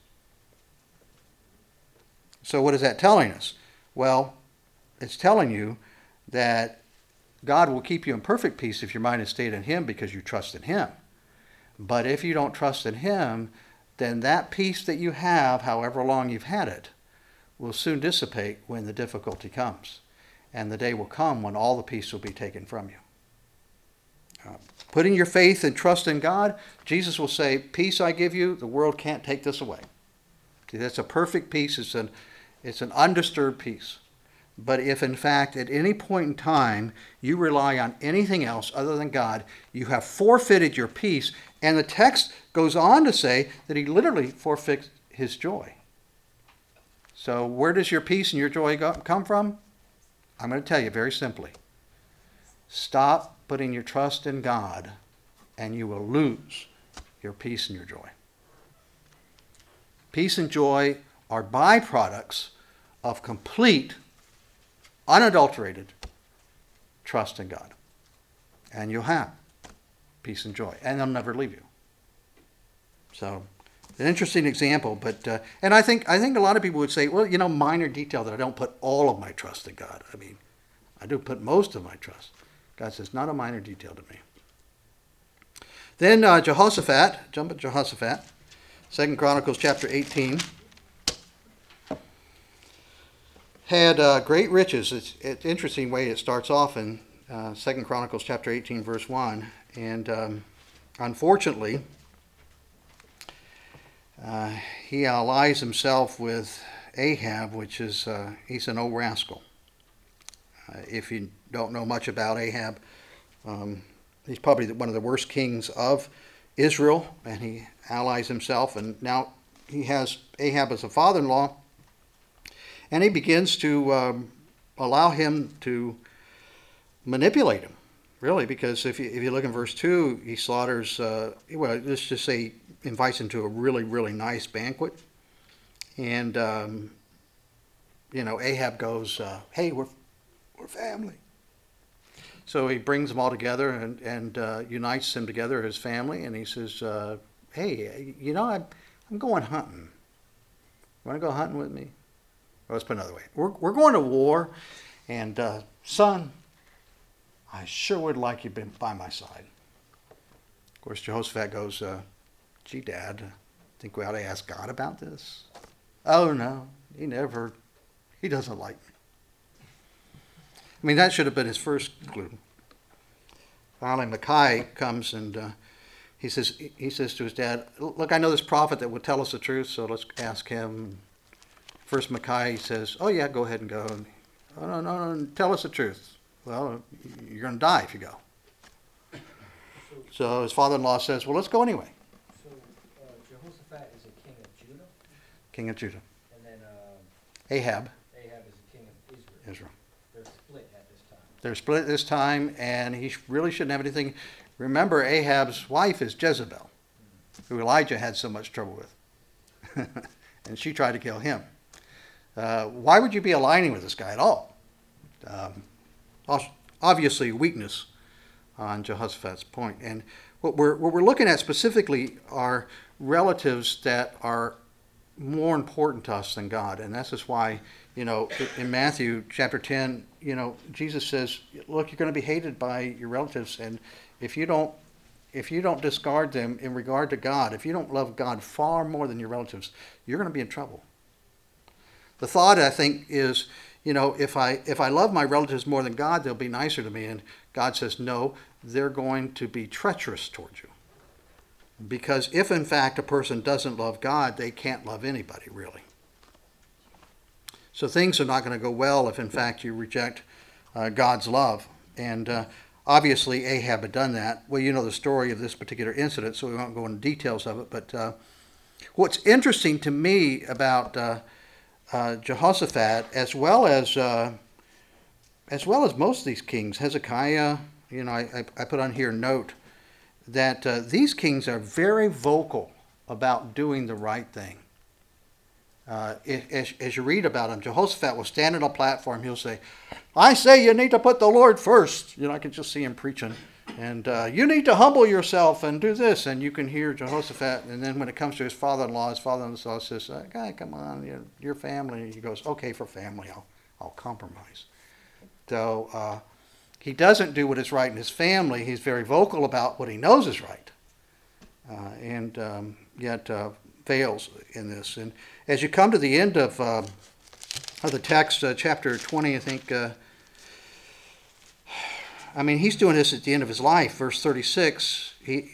So what is that telling us? Well, it's telling you that God will keep you in perfect peace if your mind is stayed on him because you trust in him. But if you don't trust in him, then that peace that you have, however long you've had it, will soon dissipate when the difficulty comes. And the day will come when all the peace will be taken from you. Putting your faith and trust in God, Jesus will say, peace I give you, the world can't take this away. See, that's a perfect peace. It's an undisturbed peace. But if in fact at any point in time you rely on anything else other than God, you have forfeited your peace. And the text goes on to say that he literally forfeits his joy. So where does your peace and your joy come from? I'm going to tell you very simply. Stop putting your trust in God and you will lose your peace and your joy. Peace and joy are byproducts of complete, unadulterated trust in God. And you'll have peace and joy. And they'll never leave you. So, an interesting example. But and I think a lot of people would say, well, minor detail that I don't put all of my trust in God. I mean, I do put most of my trust. God says, not a minor detail to me. Then Jehoshaphat, jump at Jehoshaphat, 2 Chronicles chapter 18. Had great riches. It's an interesting way it starts off in 2 Chronicles chapter 18, verse 1. And unfortunately, uh, he allies himself with Ahab, which is, he's an old rascal. If you don't know much about Ahab, he's probably one of the worst kings of Israel, and he allies himself, and now he has Ahab as a father-in-law, and he begins to allow him to manipulate him, really, because if you look in verse 2, he slaughters, well, let's just say, invites him to a really, really nice banquet, and, Ahab goes, hey, we're family. So he brings them all together and unites them together, his family, and he says, hey, I'm going hunting. You want to go hunting with me? Well, let's put it another way. We're going to war, and son, I sure would like you by my side. Of course, Jehoshaphat goes, gee, Dad, I think we ought to ask God about this. Oh, no, he doesn't like me. I mean, that should have been his first clue. Finally, Micaiah comes and he says to his dad, look, I know this prophet that will tell us the truth, so let's ask him. First, Micaiah says, oh, yeah, go ahead and go. Oh, no, tell us the truth. Well, you're going to die if you go. So his father-in-law says, well, let's go anyway. So Jehoshaphat is a king of Judah? King of Judah. And then Ahab. Ahab is a king of Israel. Israel. They're split at this time. They're split this time, and he really shouldn't have anything. Remember, Ahab's wife is Jezebel, who Elijah had so much trouble with. And she tried to kill him. Why would you be aligning with this guy at all? Obviously, weakness on Jehoshaphat's point. And what we're looking at specifically are relatives that are more important to us than God. And that's just why, in Matthew chapter 10, Jesus says, look, you're going to be hated by your relatives. And if you don't discard them in regard to God, if you don't love God far more than your relatives, you're going to be in trouble. The thought, I think, is, if I love my relatives more than God, they'll be nicer to me. And God says, no, they're going to be treacherous towards you. Because if, in fact, a person doesn't love God, they can't love anybody, really. So things are not going to go well if, in fact, you reject God's love. And obviously, Ahab had done that. Well, you know the story of this particular incident, so we won't go into details of it. But what's interesting to me about Jehoshaphat, as well as most of these kings, Hezekiah, I put on here a note that these kings are very vocal about doing the right thing. As you read about him, Jehoshaphat will stand on a platform. He'll say, I say you need to put the Lord first. I can just see him preaching. And you need to humble yourself and do this. And you can hear Jehoshaphat. And then when it comes to his father-in-law says, "Guy, come on, your family." And he goes, okay, for family, I'll compromise. So he doesn't do what is right in his family. He's very vocal about what he knows is right. And yet fails in this. And as you come to the end of the text, chapter 20, I think, he's doing this at the end of his life. Verse 36,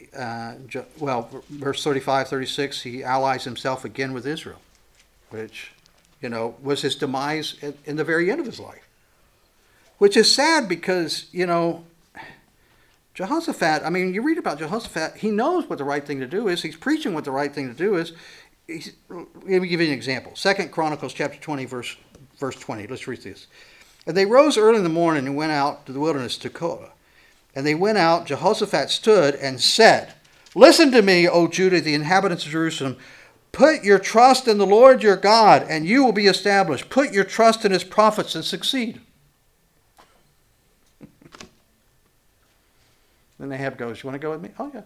verse 35, 36, he allies himself again with Israel, which, was his demise in the very end of his life. Which is sad because, Jehoshaphat, you read about Jehoshaphat, he knows what the right thing to do is. He's preaching what the right thing to do is. Let me give you an example. 2 Chronicles chapter 20, verse 20. Let's read this. And they rose early in the morning and went out to the wilderness to Tekoa. And they went out, Jehoshaphat stood and said, listen to me, O Judah, the inhabitants of Jerusalem. Put your trust in the Lord your God, and you will be established. Put your trust in his prophets and succeed. Then Ahab goes, you want to go with me? Oh, yeah.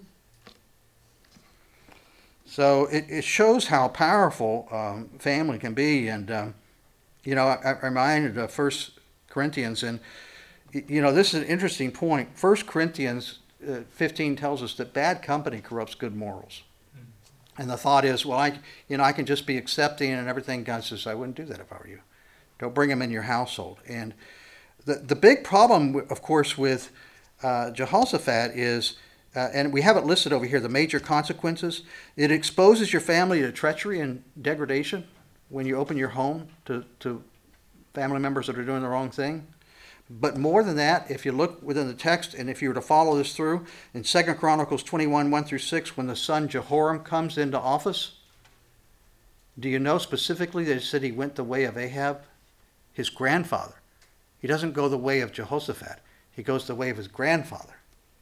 So it shows how powerful family can be. And, I'm reminded of 1 Corinthians. And, this is an interesting point. 1 Corinthians 15 tells us that bad company corrupts good morals. And the thought is, well, I can just be accepting and everything. God says, I wouldn't do that if I were you. Don't bring them in your household. And the big problem, of course, with Jehoshaphat is and we have it listed over here, the major consequences. It exposes your family to treachery and degradation when you open your home to family members that are doing the wrong thing. But more than that, if you look within the text, and if you were to follow this through, in 2 Chronicles 21, 1 through 6, when the son Jehoram comes into office, do you know specifically that it said he went the way of Ahab, his grandfather? He doesn't go the way of Jehoshaphat. He goes the way of his grandfather,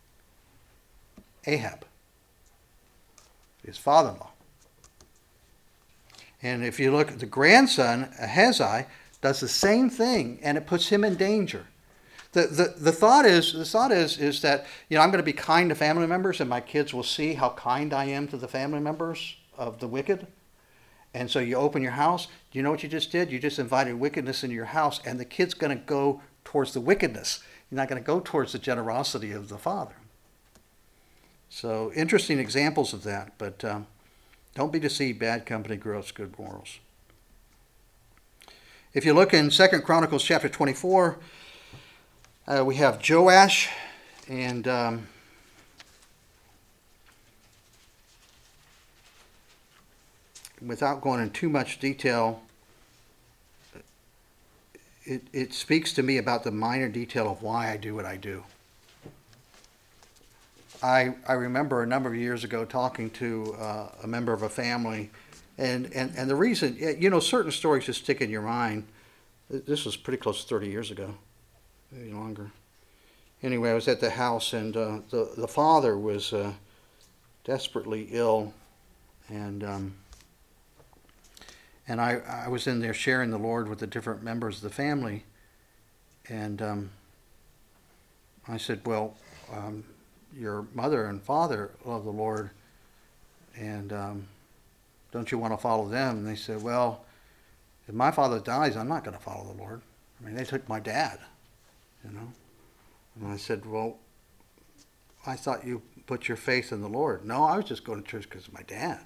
Ahab, his father-in-law. And if you look at the grandson, Ahaziah, does the same thing, and it puts him in danger. The thought is that, I'm going to be kind to family members, and my kids will see how kind I am to the family members of the wicked. And so you open your house. Do you know what you just did? You just invited wickedness into your house, and the kid's going to go towards the wickedness. You're not going to go towards the generosity of the father. So interesting examples of that, but don't be deceived. Bad company corrupts good morals. If you look in 2 Chronicles chapter 24, we have Joash, and without going into too much detail, it speaks to me about the minor detail of why I do what I do. I remember a number of years ago talking to a member of a family, and the reason, certain stories just stick in your mind. This was pretty close to 30 years ago, maybe longer. Anyway, I was at the house, and the father was desperately ill, and I was in there sharing the Lord with the different members of the family, and I said, well, your mother and father love the Lord, and don't you want to follow them? And they said, well, if my father dies, I'm not going to follow the Lord. I mean, they took my dad, And I said, well, I thought you put your faith in the Lord. No, I was just going to church because of my dad.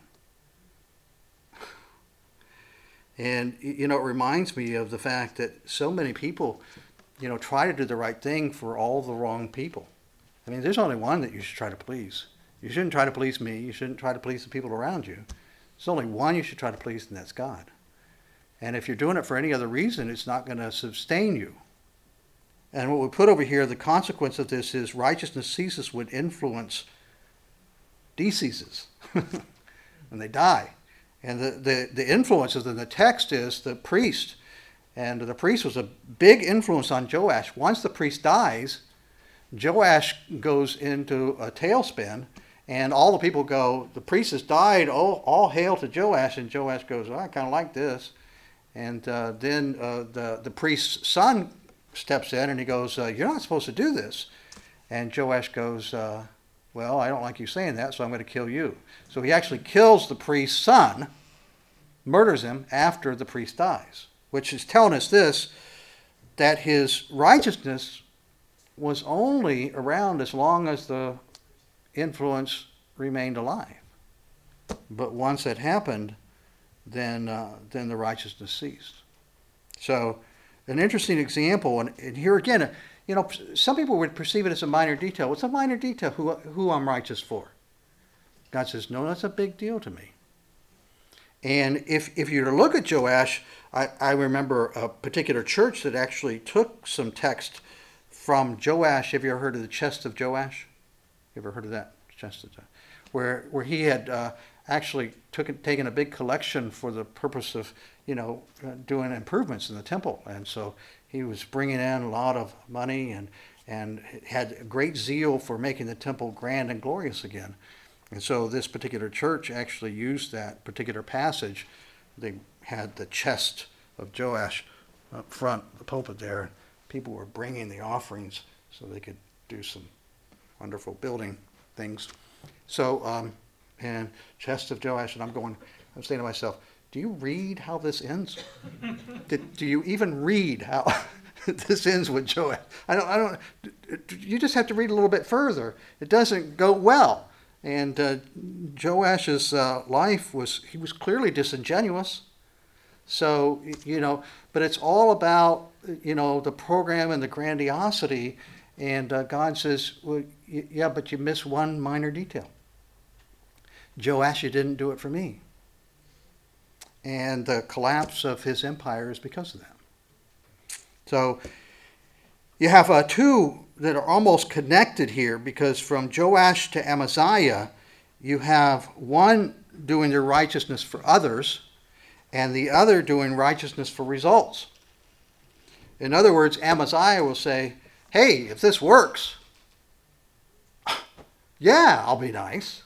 And, it reminds me of the fact that so many people, try to do the right thing for all the wrong people. I mean, there's only one that you should try to please. You shouldn't try to please me. You shouldn't try to please the people around you. There's only one you should try to please, and that's God. And if you're doing it for any other reason, it's not going to sustain you. And what we put over here, the consequence of this is righteousness ceases when influence deceases when they die. And the influences in the text is the priest. And the priest was a big influence on Joash. Once the priest dies, Joash goes into a tailspin, and all the people go, the priest has died, all hail to Joash. And Joash goes, I kind of like this. And then the priest's son steps in, and he goes, you're not supposed to do this. And Joash goes, well, I don't like you saying that, so I'm going to kill you. So he actually kills the priest's son, murders him after the priest dies, which is telling us this, that his righteousness was only around as long as the influence remained alive. But once it happened, then the righteousness ceased. So an interesting example, and here again, some people would perceive it as a minor detail. What's a minor detail? Who I'm righteous for? God says, no, that's a big deal to me. And if you were to look at Joash, I remember a particular church that actually took some text from Joash. Have you ever heard of the chest of Joash? You ever heard of that chest of Joash? Where he had actually taken a big collection for the purpose of doing improvements in the temple, and so he was bringing in a lot of money and had great zeal for making the temple grand and glorious again. And so this particular church actually used that particular passage. They had the chest of Joash up front, the pulpit there. People were bringing the offerings so they could do some wonderful building things. So, and chest of Joash, and I'm saying to myself, do you read how this ends? Do you even read how this ends with Joash? I don't. You just have to read a little bit further. It doesn't go well. And Joash's life was clearly disingenuous. So, but it's all about, the program and the grandiosity. And God says, well, yeah, but you miss one minor detail. Joash, you didn't do it for me. And the collapse of his empire is because of that. So you have two that are almost connected here, because from Joash to Amaziah, you have one doing their righteousness for others and the other doing righteousness for results. In other words, Amaziah will say, hey, if this works, yeah, I'll be nice.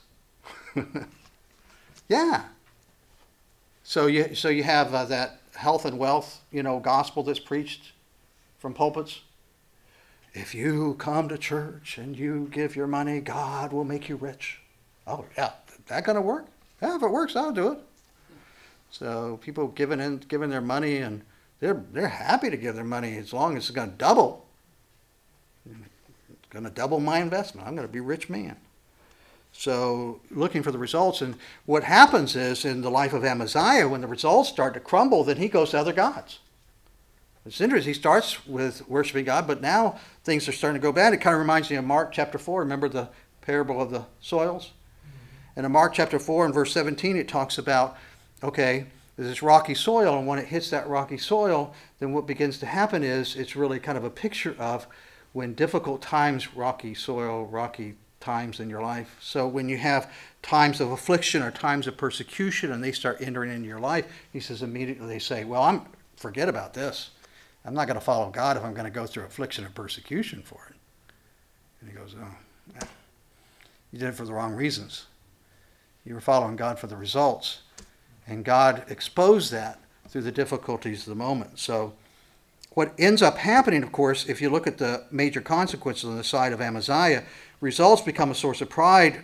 Yeah. So you have that health and wealth, gospel that's preached from pulpits. If you come to church and you give your money, God will make you rich. Oh, yeah, that going to work? Yeah, if it works, I'll do it. So people giving their money, and they're happy to give their money as long as it's going to double. It's going to double my investment. I'm going to be a rich man. So looking for the results. And what happens is, in the life of Amaziah, when the results start to crumble, then he goes to other gods. It's interesting. He starts with worshiping God, but now things are starting to go bad. It kind of reminds me of Mark chapter 4. Remember the parable of the soils? And in Mark chapter 4 and verse 17, it talks about, okay, there's this rocky soil, and when it hits that rocky soil, then what begins to happen is it's really kind of a picture of when difficult times, rocky soil, rocky times in your life. So when you have times of affliction or times of persecution and they start entering into your life, he says immediately they say, well, forget about this. I'm not going to follow God if I'm going to go through affliction and persecution for it. And he goes, oh, you did it for the wrong reasons. You were following God for the results. And God exposed that through the difficulties of the moment. So what ends up happening, of course, if you look at the major consequences on the side of Amaziah, results become a source of pride,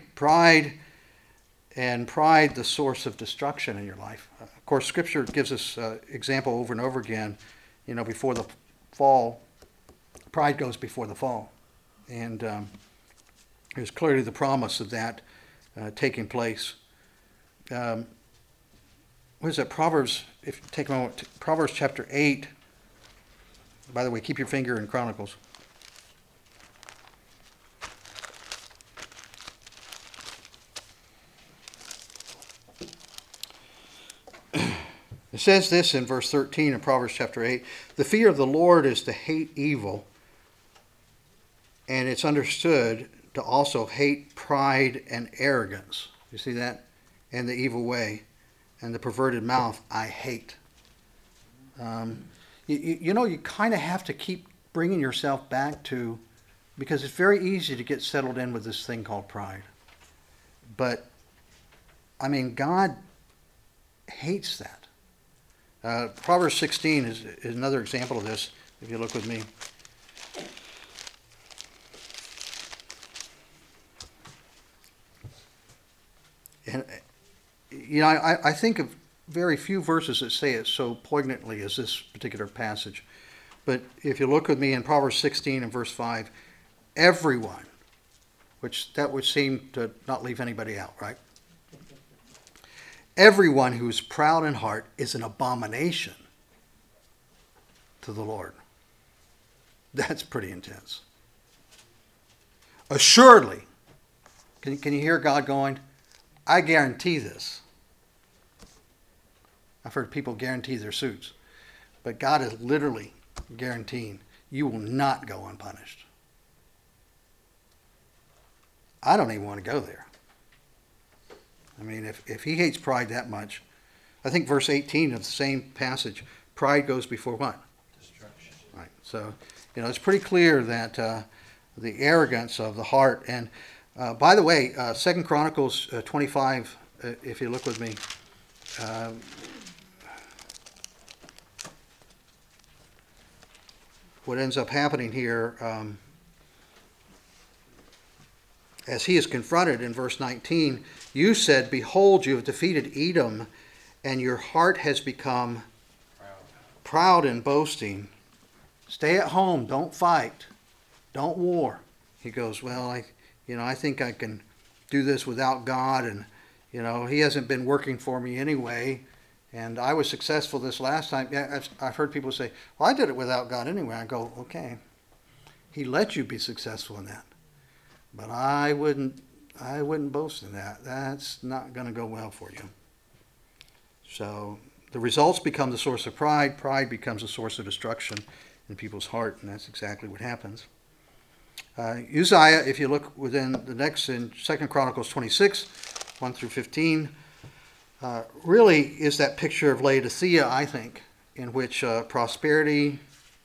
the source of destruction in your life. Of course, Scripture gives us example over and over again. Before the fall, pride goes before the fall. And there's clearly the promise of that taking place. What is that? Proverbs, if you take a moment, Proverbs chapter 8. By the way, keep your finger in Chronicles. It says this in verse 13 of Proverbs chapter 8, the fear of the Lord is to hate evil, and it's understood to also hate pride and arrogance. You see that? And the evil way, and the perverted mouth, I hate. You kind of have to keep bringing yourself back to, because it's very easy to get settled in with this thing called pride. But, God hates that. Proverbs 16 is another example of this, if you look with me. And, I think of very few verses that say it so poignantly as this particular passage. But if you look with me in Proverbs 16 and verse 5, everyone, which that would seem to not leave anybody out, right? Everyone who is proud in heart is an abomination to the Lord. That's pretty intense. Assuredly, can you hear God going, I guarantee this. I've heard people guarantee their suits, but God is literally guaranteeing you will not go unpunished. I don't even want to go there. If he hates pride that much, I think verse 18 of the same passage, pride goes before what? Destruction. Right. So, it's pretty clear that the arrogance of the heart. And by the way, 2 Chronicles 25, if you look with me, what ends up happening here, as he is confronted in verse 19, you said, behold, you have defeated Edom, and your heart has become proud in boasting. Stay at home, don't fight, don't war. He goes, well, I think I can do this without God, and he hasn't been working for me anyway, and I was successful this last time. Yeah, I've heard people say, well, I did it without God anyway. I go, okay, He let you be successful in that. But I wouldn't boast in that. That's not going to go well for you. So the results become the source of pride. Pride becomes a source of destruction in people's heart, and that's exactly what happens. Uzziah, if you look within the next in 2 Chronicles 26, 1 through 15, really is that picture of Laodicea, I think, in which prosperity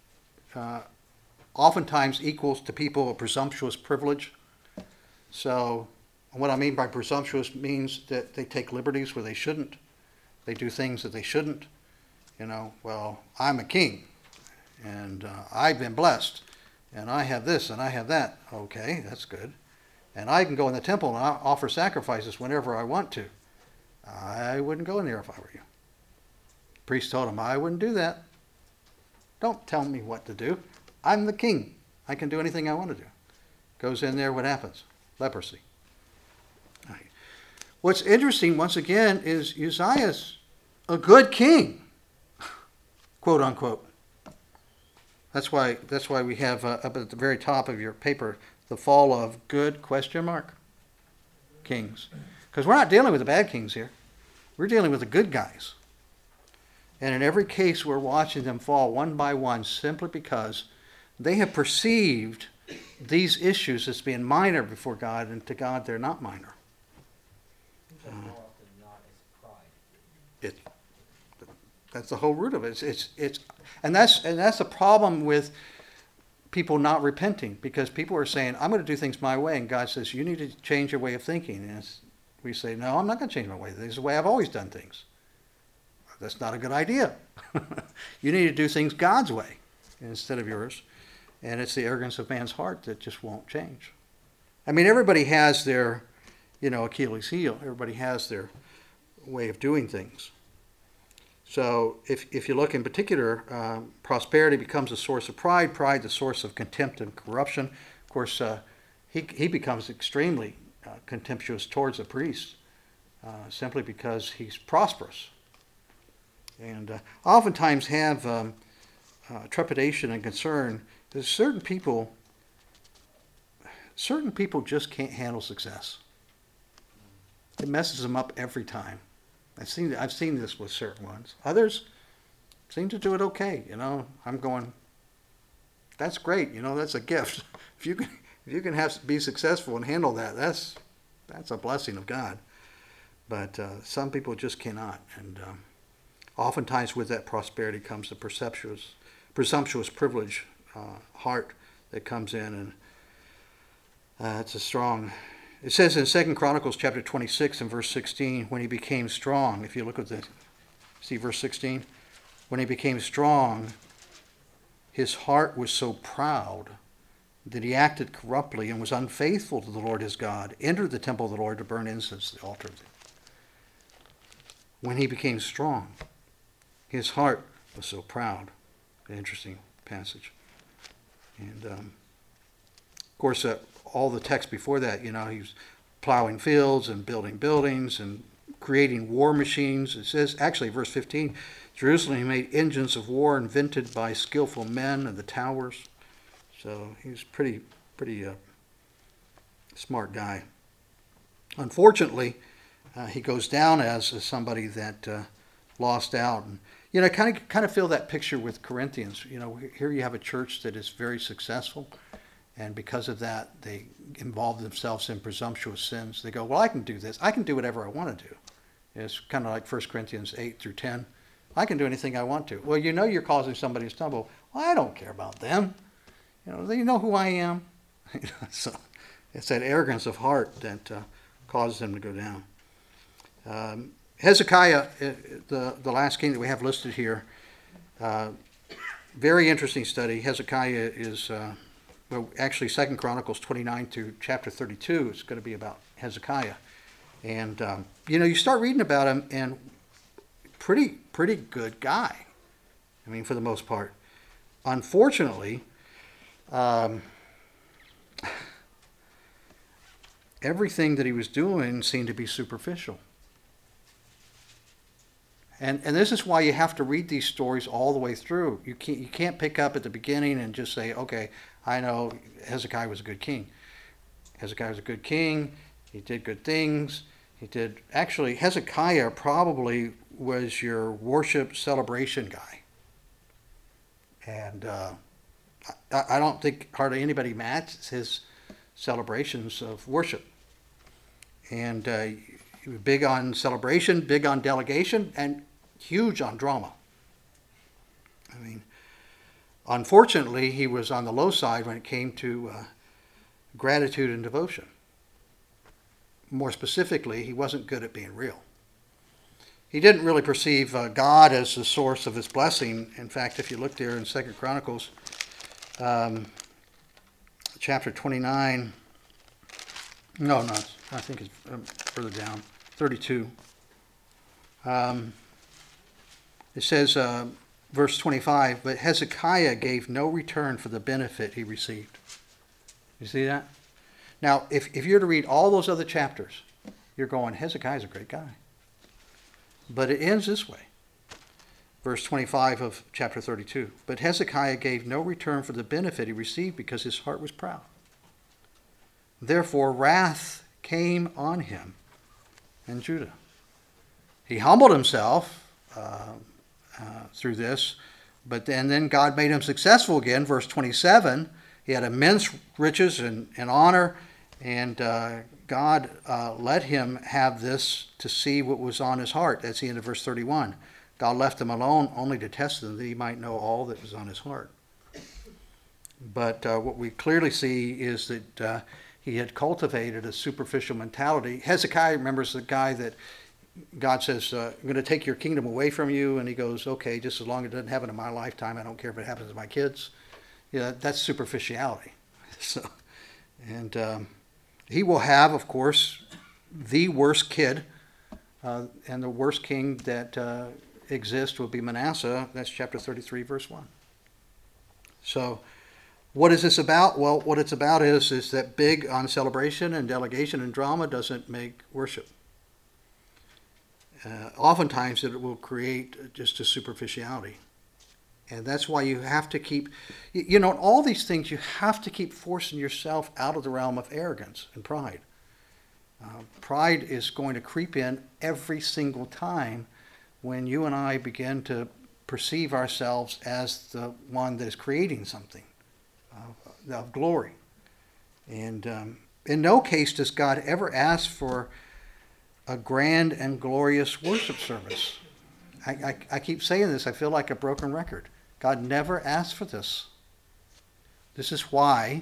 oftentimes equals to people a presumptuous privilege. So what I mean by presumptuous means that they take liberties where they shouldn't. They do things that they shouldn't. Well, I'm a king, and I've been blessed, and I have this, and I have that. Okay, that's good. And I can go in the temple and offer sacrifices whenever I want to. I wouldn't go in there if I were you. The priest told him, I wouldn't do that. Don't tell me what to do. I'm the king. I can do anything I want to do. Goes in there, what happens? Leprosy. Right. What's interesting, once again, is Uzziah's a good king, quote unquote. That's why we have up at the very top of your paper, the fall of good ? Kings. Because we're not dealing with the bad kings here. We're dealing with the good guys. And in every case, we're watching them fall one by one simply because they have perceived these issues as being minor before God, and to God they're not minor. More often than not, it's pride. That's the whole root of it. And that's the problem with people not repenting, because people are saying, I'm going to do things my way, and God says, you need to change your way of thinking. And we say, no, I'm not going to change my way. This is the way I've always done things. That's not a good idea. You need to do things God's way instead of yours. And it's the arrogance of man's heart that just won't change. I mean, everybody has their, Achilles heel. Everybody has their way of doing things. So if you look in particular, prosperity becomes a source of pride, pride the source of contempt and corruption. Of course, he becomes extremely contemptuous towards the priest simply because he's prosperous. And oftentimes have trepidation and concern. There's certain people just can't handle success. It messes them up every time. I've seen this with certain ones. Others seem to do it okay. I'm going, that's great. That's a gift. If you can be successful and handle that, that's a blessing of God. But some people just cannot. And oftentimes with that prosperity comes the presumptuous privilege heart that comes in, and it's a strong. It says in 2 Chronicles chapter 26 and verse 16, when he became strong, if you look at see verse 16, when he became strong, his heart was so proud that he acted corruptly and was unfaithful to the Lord his God, entered the temple of the Lord to burn incense to the altar. When he became strong, his heart was so proud. An interesting passage. And of course, all the text before that, he was plowing fields and building buildings and creating war machines. It says, actually, verse 15, Jerusalem he made engines of war invented by skillful men of the towers. So he was pretty smart guy. Unfortunately, he goes down as somebody that lost out. And I kind of feel that picture with Corinthians. Here you have a church that is very successful, and because of that, they involve themselves in presumptuous sins. They go, well, I can do this. I can do whatever I want to do. It's kind of like 1 Corinthians 8 through 10. I can do anything I want to. Well, you're causing somebody to stumble. Well, I don't care about them. They know who I am. So it's that arrogance of heart that causes them to go down. Hezekiah, the last king that we have listed here, very interesting study. Hezekiah is, actually 2 Chronicles 29 to chapter 32 is going to be about Hezekiah. And, you start reading about him, and pretty good guy. I mean, for the most part. Unfortunately, everything that he was doing seemed to be superficial. And this is why you have to read these stories all the way through. You can't pick up at the beginning and just say, okay, I know Hezekiah was a good king. Hezekiah was a good king. He did good things. Actually, Hezekiah probably was your worship celebration guy. And I don't think hardly anybody matches his celebrations of worship. And he was big on celebration, big on delegation, and huge on drama. I mean, unfortunately, he was on the low side when it came to gratitude and devotion. More specifically, he wasn't good at being real. He didn't really perceive God as the source of his blessing. In fact, if you look there in 2 Chronicles, chapter 29, no, I think it's further down, 32. It says, verse 25, but Hezekiah gave no return for the benefit he received. You see that? Now, if you're to read all those other chapters, you're going, Hezekiah's a great guy. But it ends this way. Verse 25 of chapter 32. But Hezekiah gave no return for the benefit he received because his heart was proud. Therefore, wrath came on him and Judah. He humbled himself through this, but then God made him successful again. Verse 27, he had immense riches and honor, and God let him have this to see what was on his heart. That's the end of verse 31. God left him alone only to test him, that he might know all that was on his heart. But what we clearly see is that he had cultivated a superficial mentality. Hezekiah, remembers the guy that God says, I'm going to take your kingdom away from you. And he goes, okay, just as long as it doesn't happen in my lifetime, I don't care if it happens to my kids. Yeah, that's superficiality. So, and he will have, of course, the worst kid, and the worst king that exists will be Manasseh. That's chapter 33, verse 1. So what is this about? Well, what it's about is that big on celebration and delegation and drama doesn't make worship. Oftentimes it will create just a superficiality. And that's why you have to keep, all these things, you have to keep forcing yourself out of the realm of arrogance and pride. Pride is going to creep in every single time when you and I begin to perceive ourselves as the one that is creating something of glory. And in no case does God ever ask for a grand and glorious worship service. I keep saying this. I feel like a broken record. God never asked for this. This is why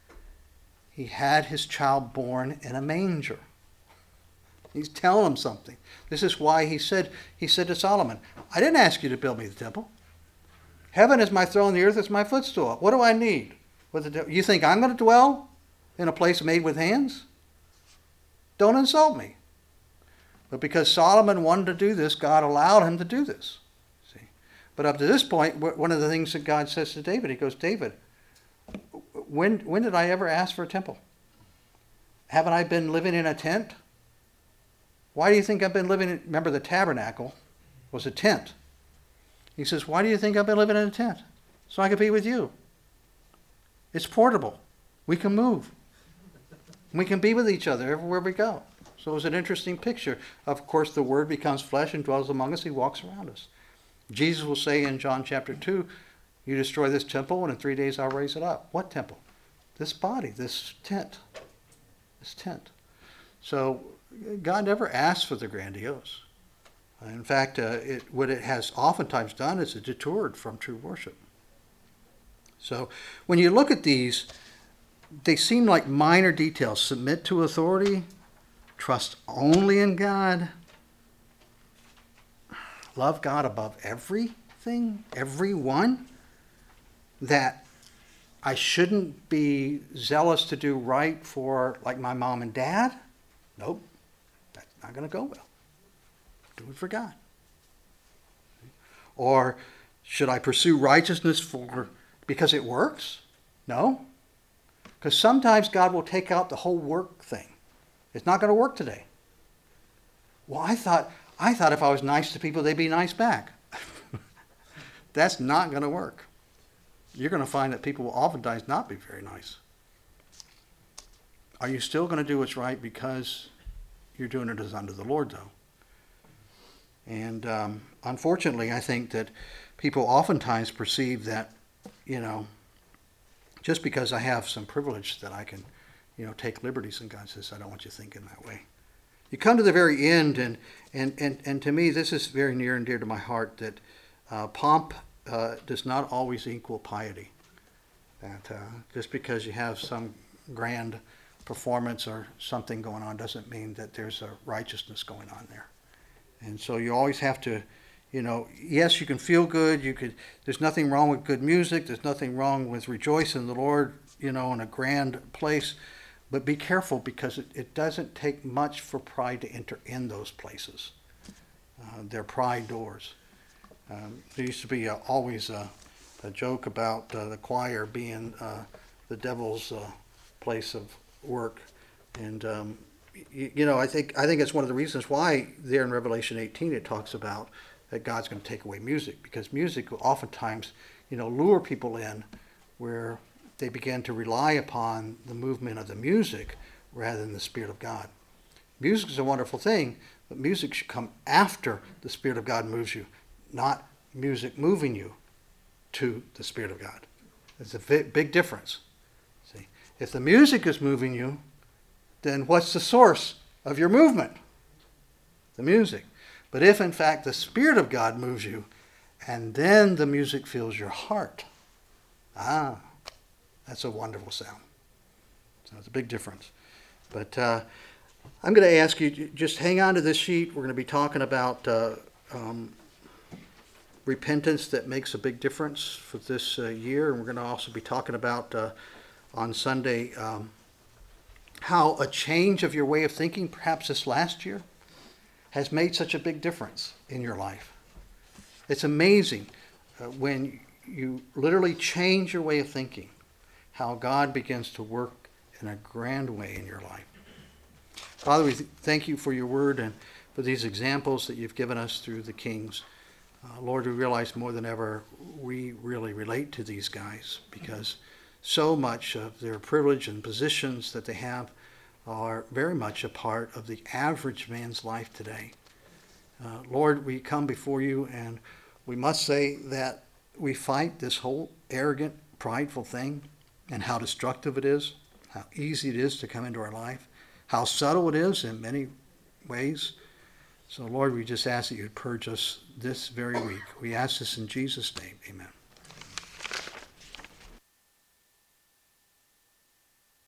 he had his child born in a manger. He's telling him something. This is why he said to Solomon, I didn't ask you to build me the temple. Heaven is my throne, the earth is my footstool. What do I need? You think I'm going to dwell in a place made with hands? Don't insult me. But because Solomon wanted to do this, God allowed him to do this. See? But up to this point, one of the things that God says to David, he goes, David, when did I ever ask for a temple? Haven't I been living in a tent? Why do you think I've been living in, remember the tabernacle was a tent. He says, why do you think I've been living in a tent? So I could be with you. It's portable. We can move. We can be with each other everywhere we go. So it was an interesting picture. Of course, the Word becomes flesh and dwells among us. He walks around us. Jesus will say in John chapter 2, you destroy this temple, and in 3 days I'll raise it up. What temple? This body, this tent. This tent. So God never asks for the grandiose. In fact, what it has oftentimes done is it detoured from true worship. So when you look at these, they seem like minor details. Submit to authority, trust only in God, love God above everything, everyone, that I shouldn't be zealous to do right for like my mom and dad. Nope, that's not going to go well. Do it for God. Or should I pursue righteousness because it works? No. Because sometimes God will take out the whole work thing. It's not going to work today. Well, I thought I thought if I was nice to people, they'd be nice back. That's not going to work. You're going to find that people will oftentimes not be very nice. Are you still going to do what's right because you're doing it as unto the Lord, though? And unfortunately, I think that people oftentimes perceive that, just because I have some privilege that I can, take liberties, and God says, I don't want you thinking that way. You come to the very end, and to me, this is very near and dear to my heart, that pomp does not always equal piety. That just because you have some grand performance or something going on doesn't mean that there's a righteousness going on there. And so you always have to, yes, you can feel good. There's nothing wrong with good music. There's nothing wrong with rejoicing in the Lord, in a grand place. But be careful, because it doesn't take much for pride to enter in those places. They're pride doors. There used to be always a joke about the choir being the devil's place of work. And I think it's one of the reasons why there in Revelation 18 it talks about that God's going to take away music, because music will oftentimes, lure people in where they begin to rely upon the movement of the music rather than the Spirit of God. Music is a wonderful thing, but music should come after the Spirit of God moves you, not music moving you to the Spirit of God. There's a big difference. See, if the music is moving you, then what's the source of your movement? The music. But if in fact the Spirit of God moves you, and then the music fills your heart, that's a wonderful sound. So it's a big difference. But I'm going to ask you, just hang on to this sheet. We're going to be talking about repentance that makes a big difference for this year. And we're going to also be talking about on Sunday how a change of your way of thinking, perhaps this last year, has made such a big difference in your life. It's amazing when you literally change your way of thinking, how God begins to work in a grand way in your life. Father, we thank you for your word and for these examples that you've given us through the kings. Lord, we realize more than ever we really relate to these guys, because so much of their privilege and positions that they have are very much a part of the average man's life today. Lord, we come before you, and we must say that we fight this whole arrogant, prideful thing, and how destructive it is, how easy it is to come into our life, how subtle it is in many ways. So, Lord, we just ask that you'd purge us this very week. We ask this in Jesus' name. Amen.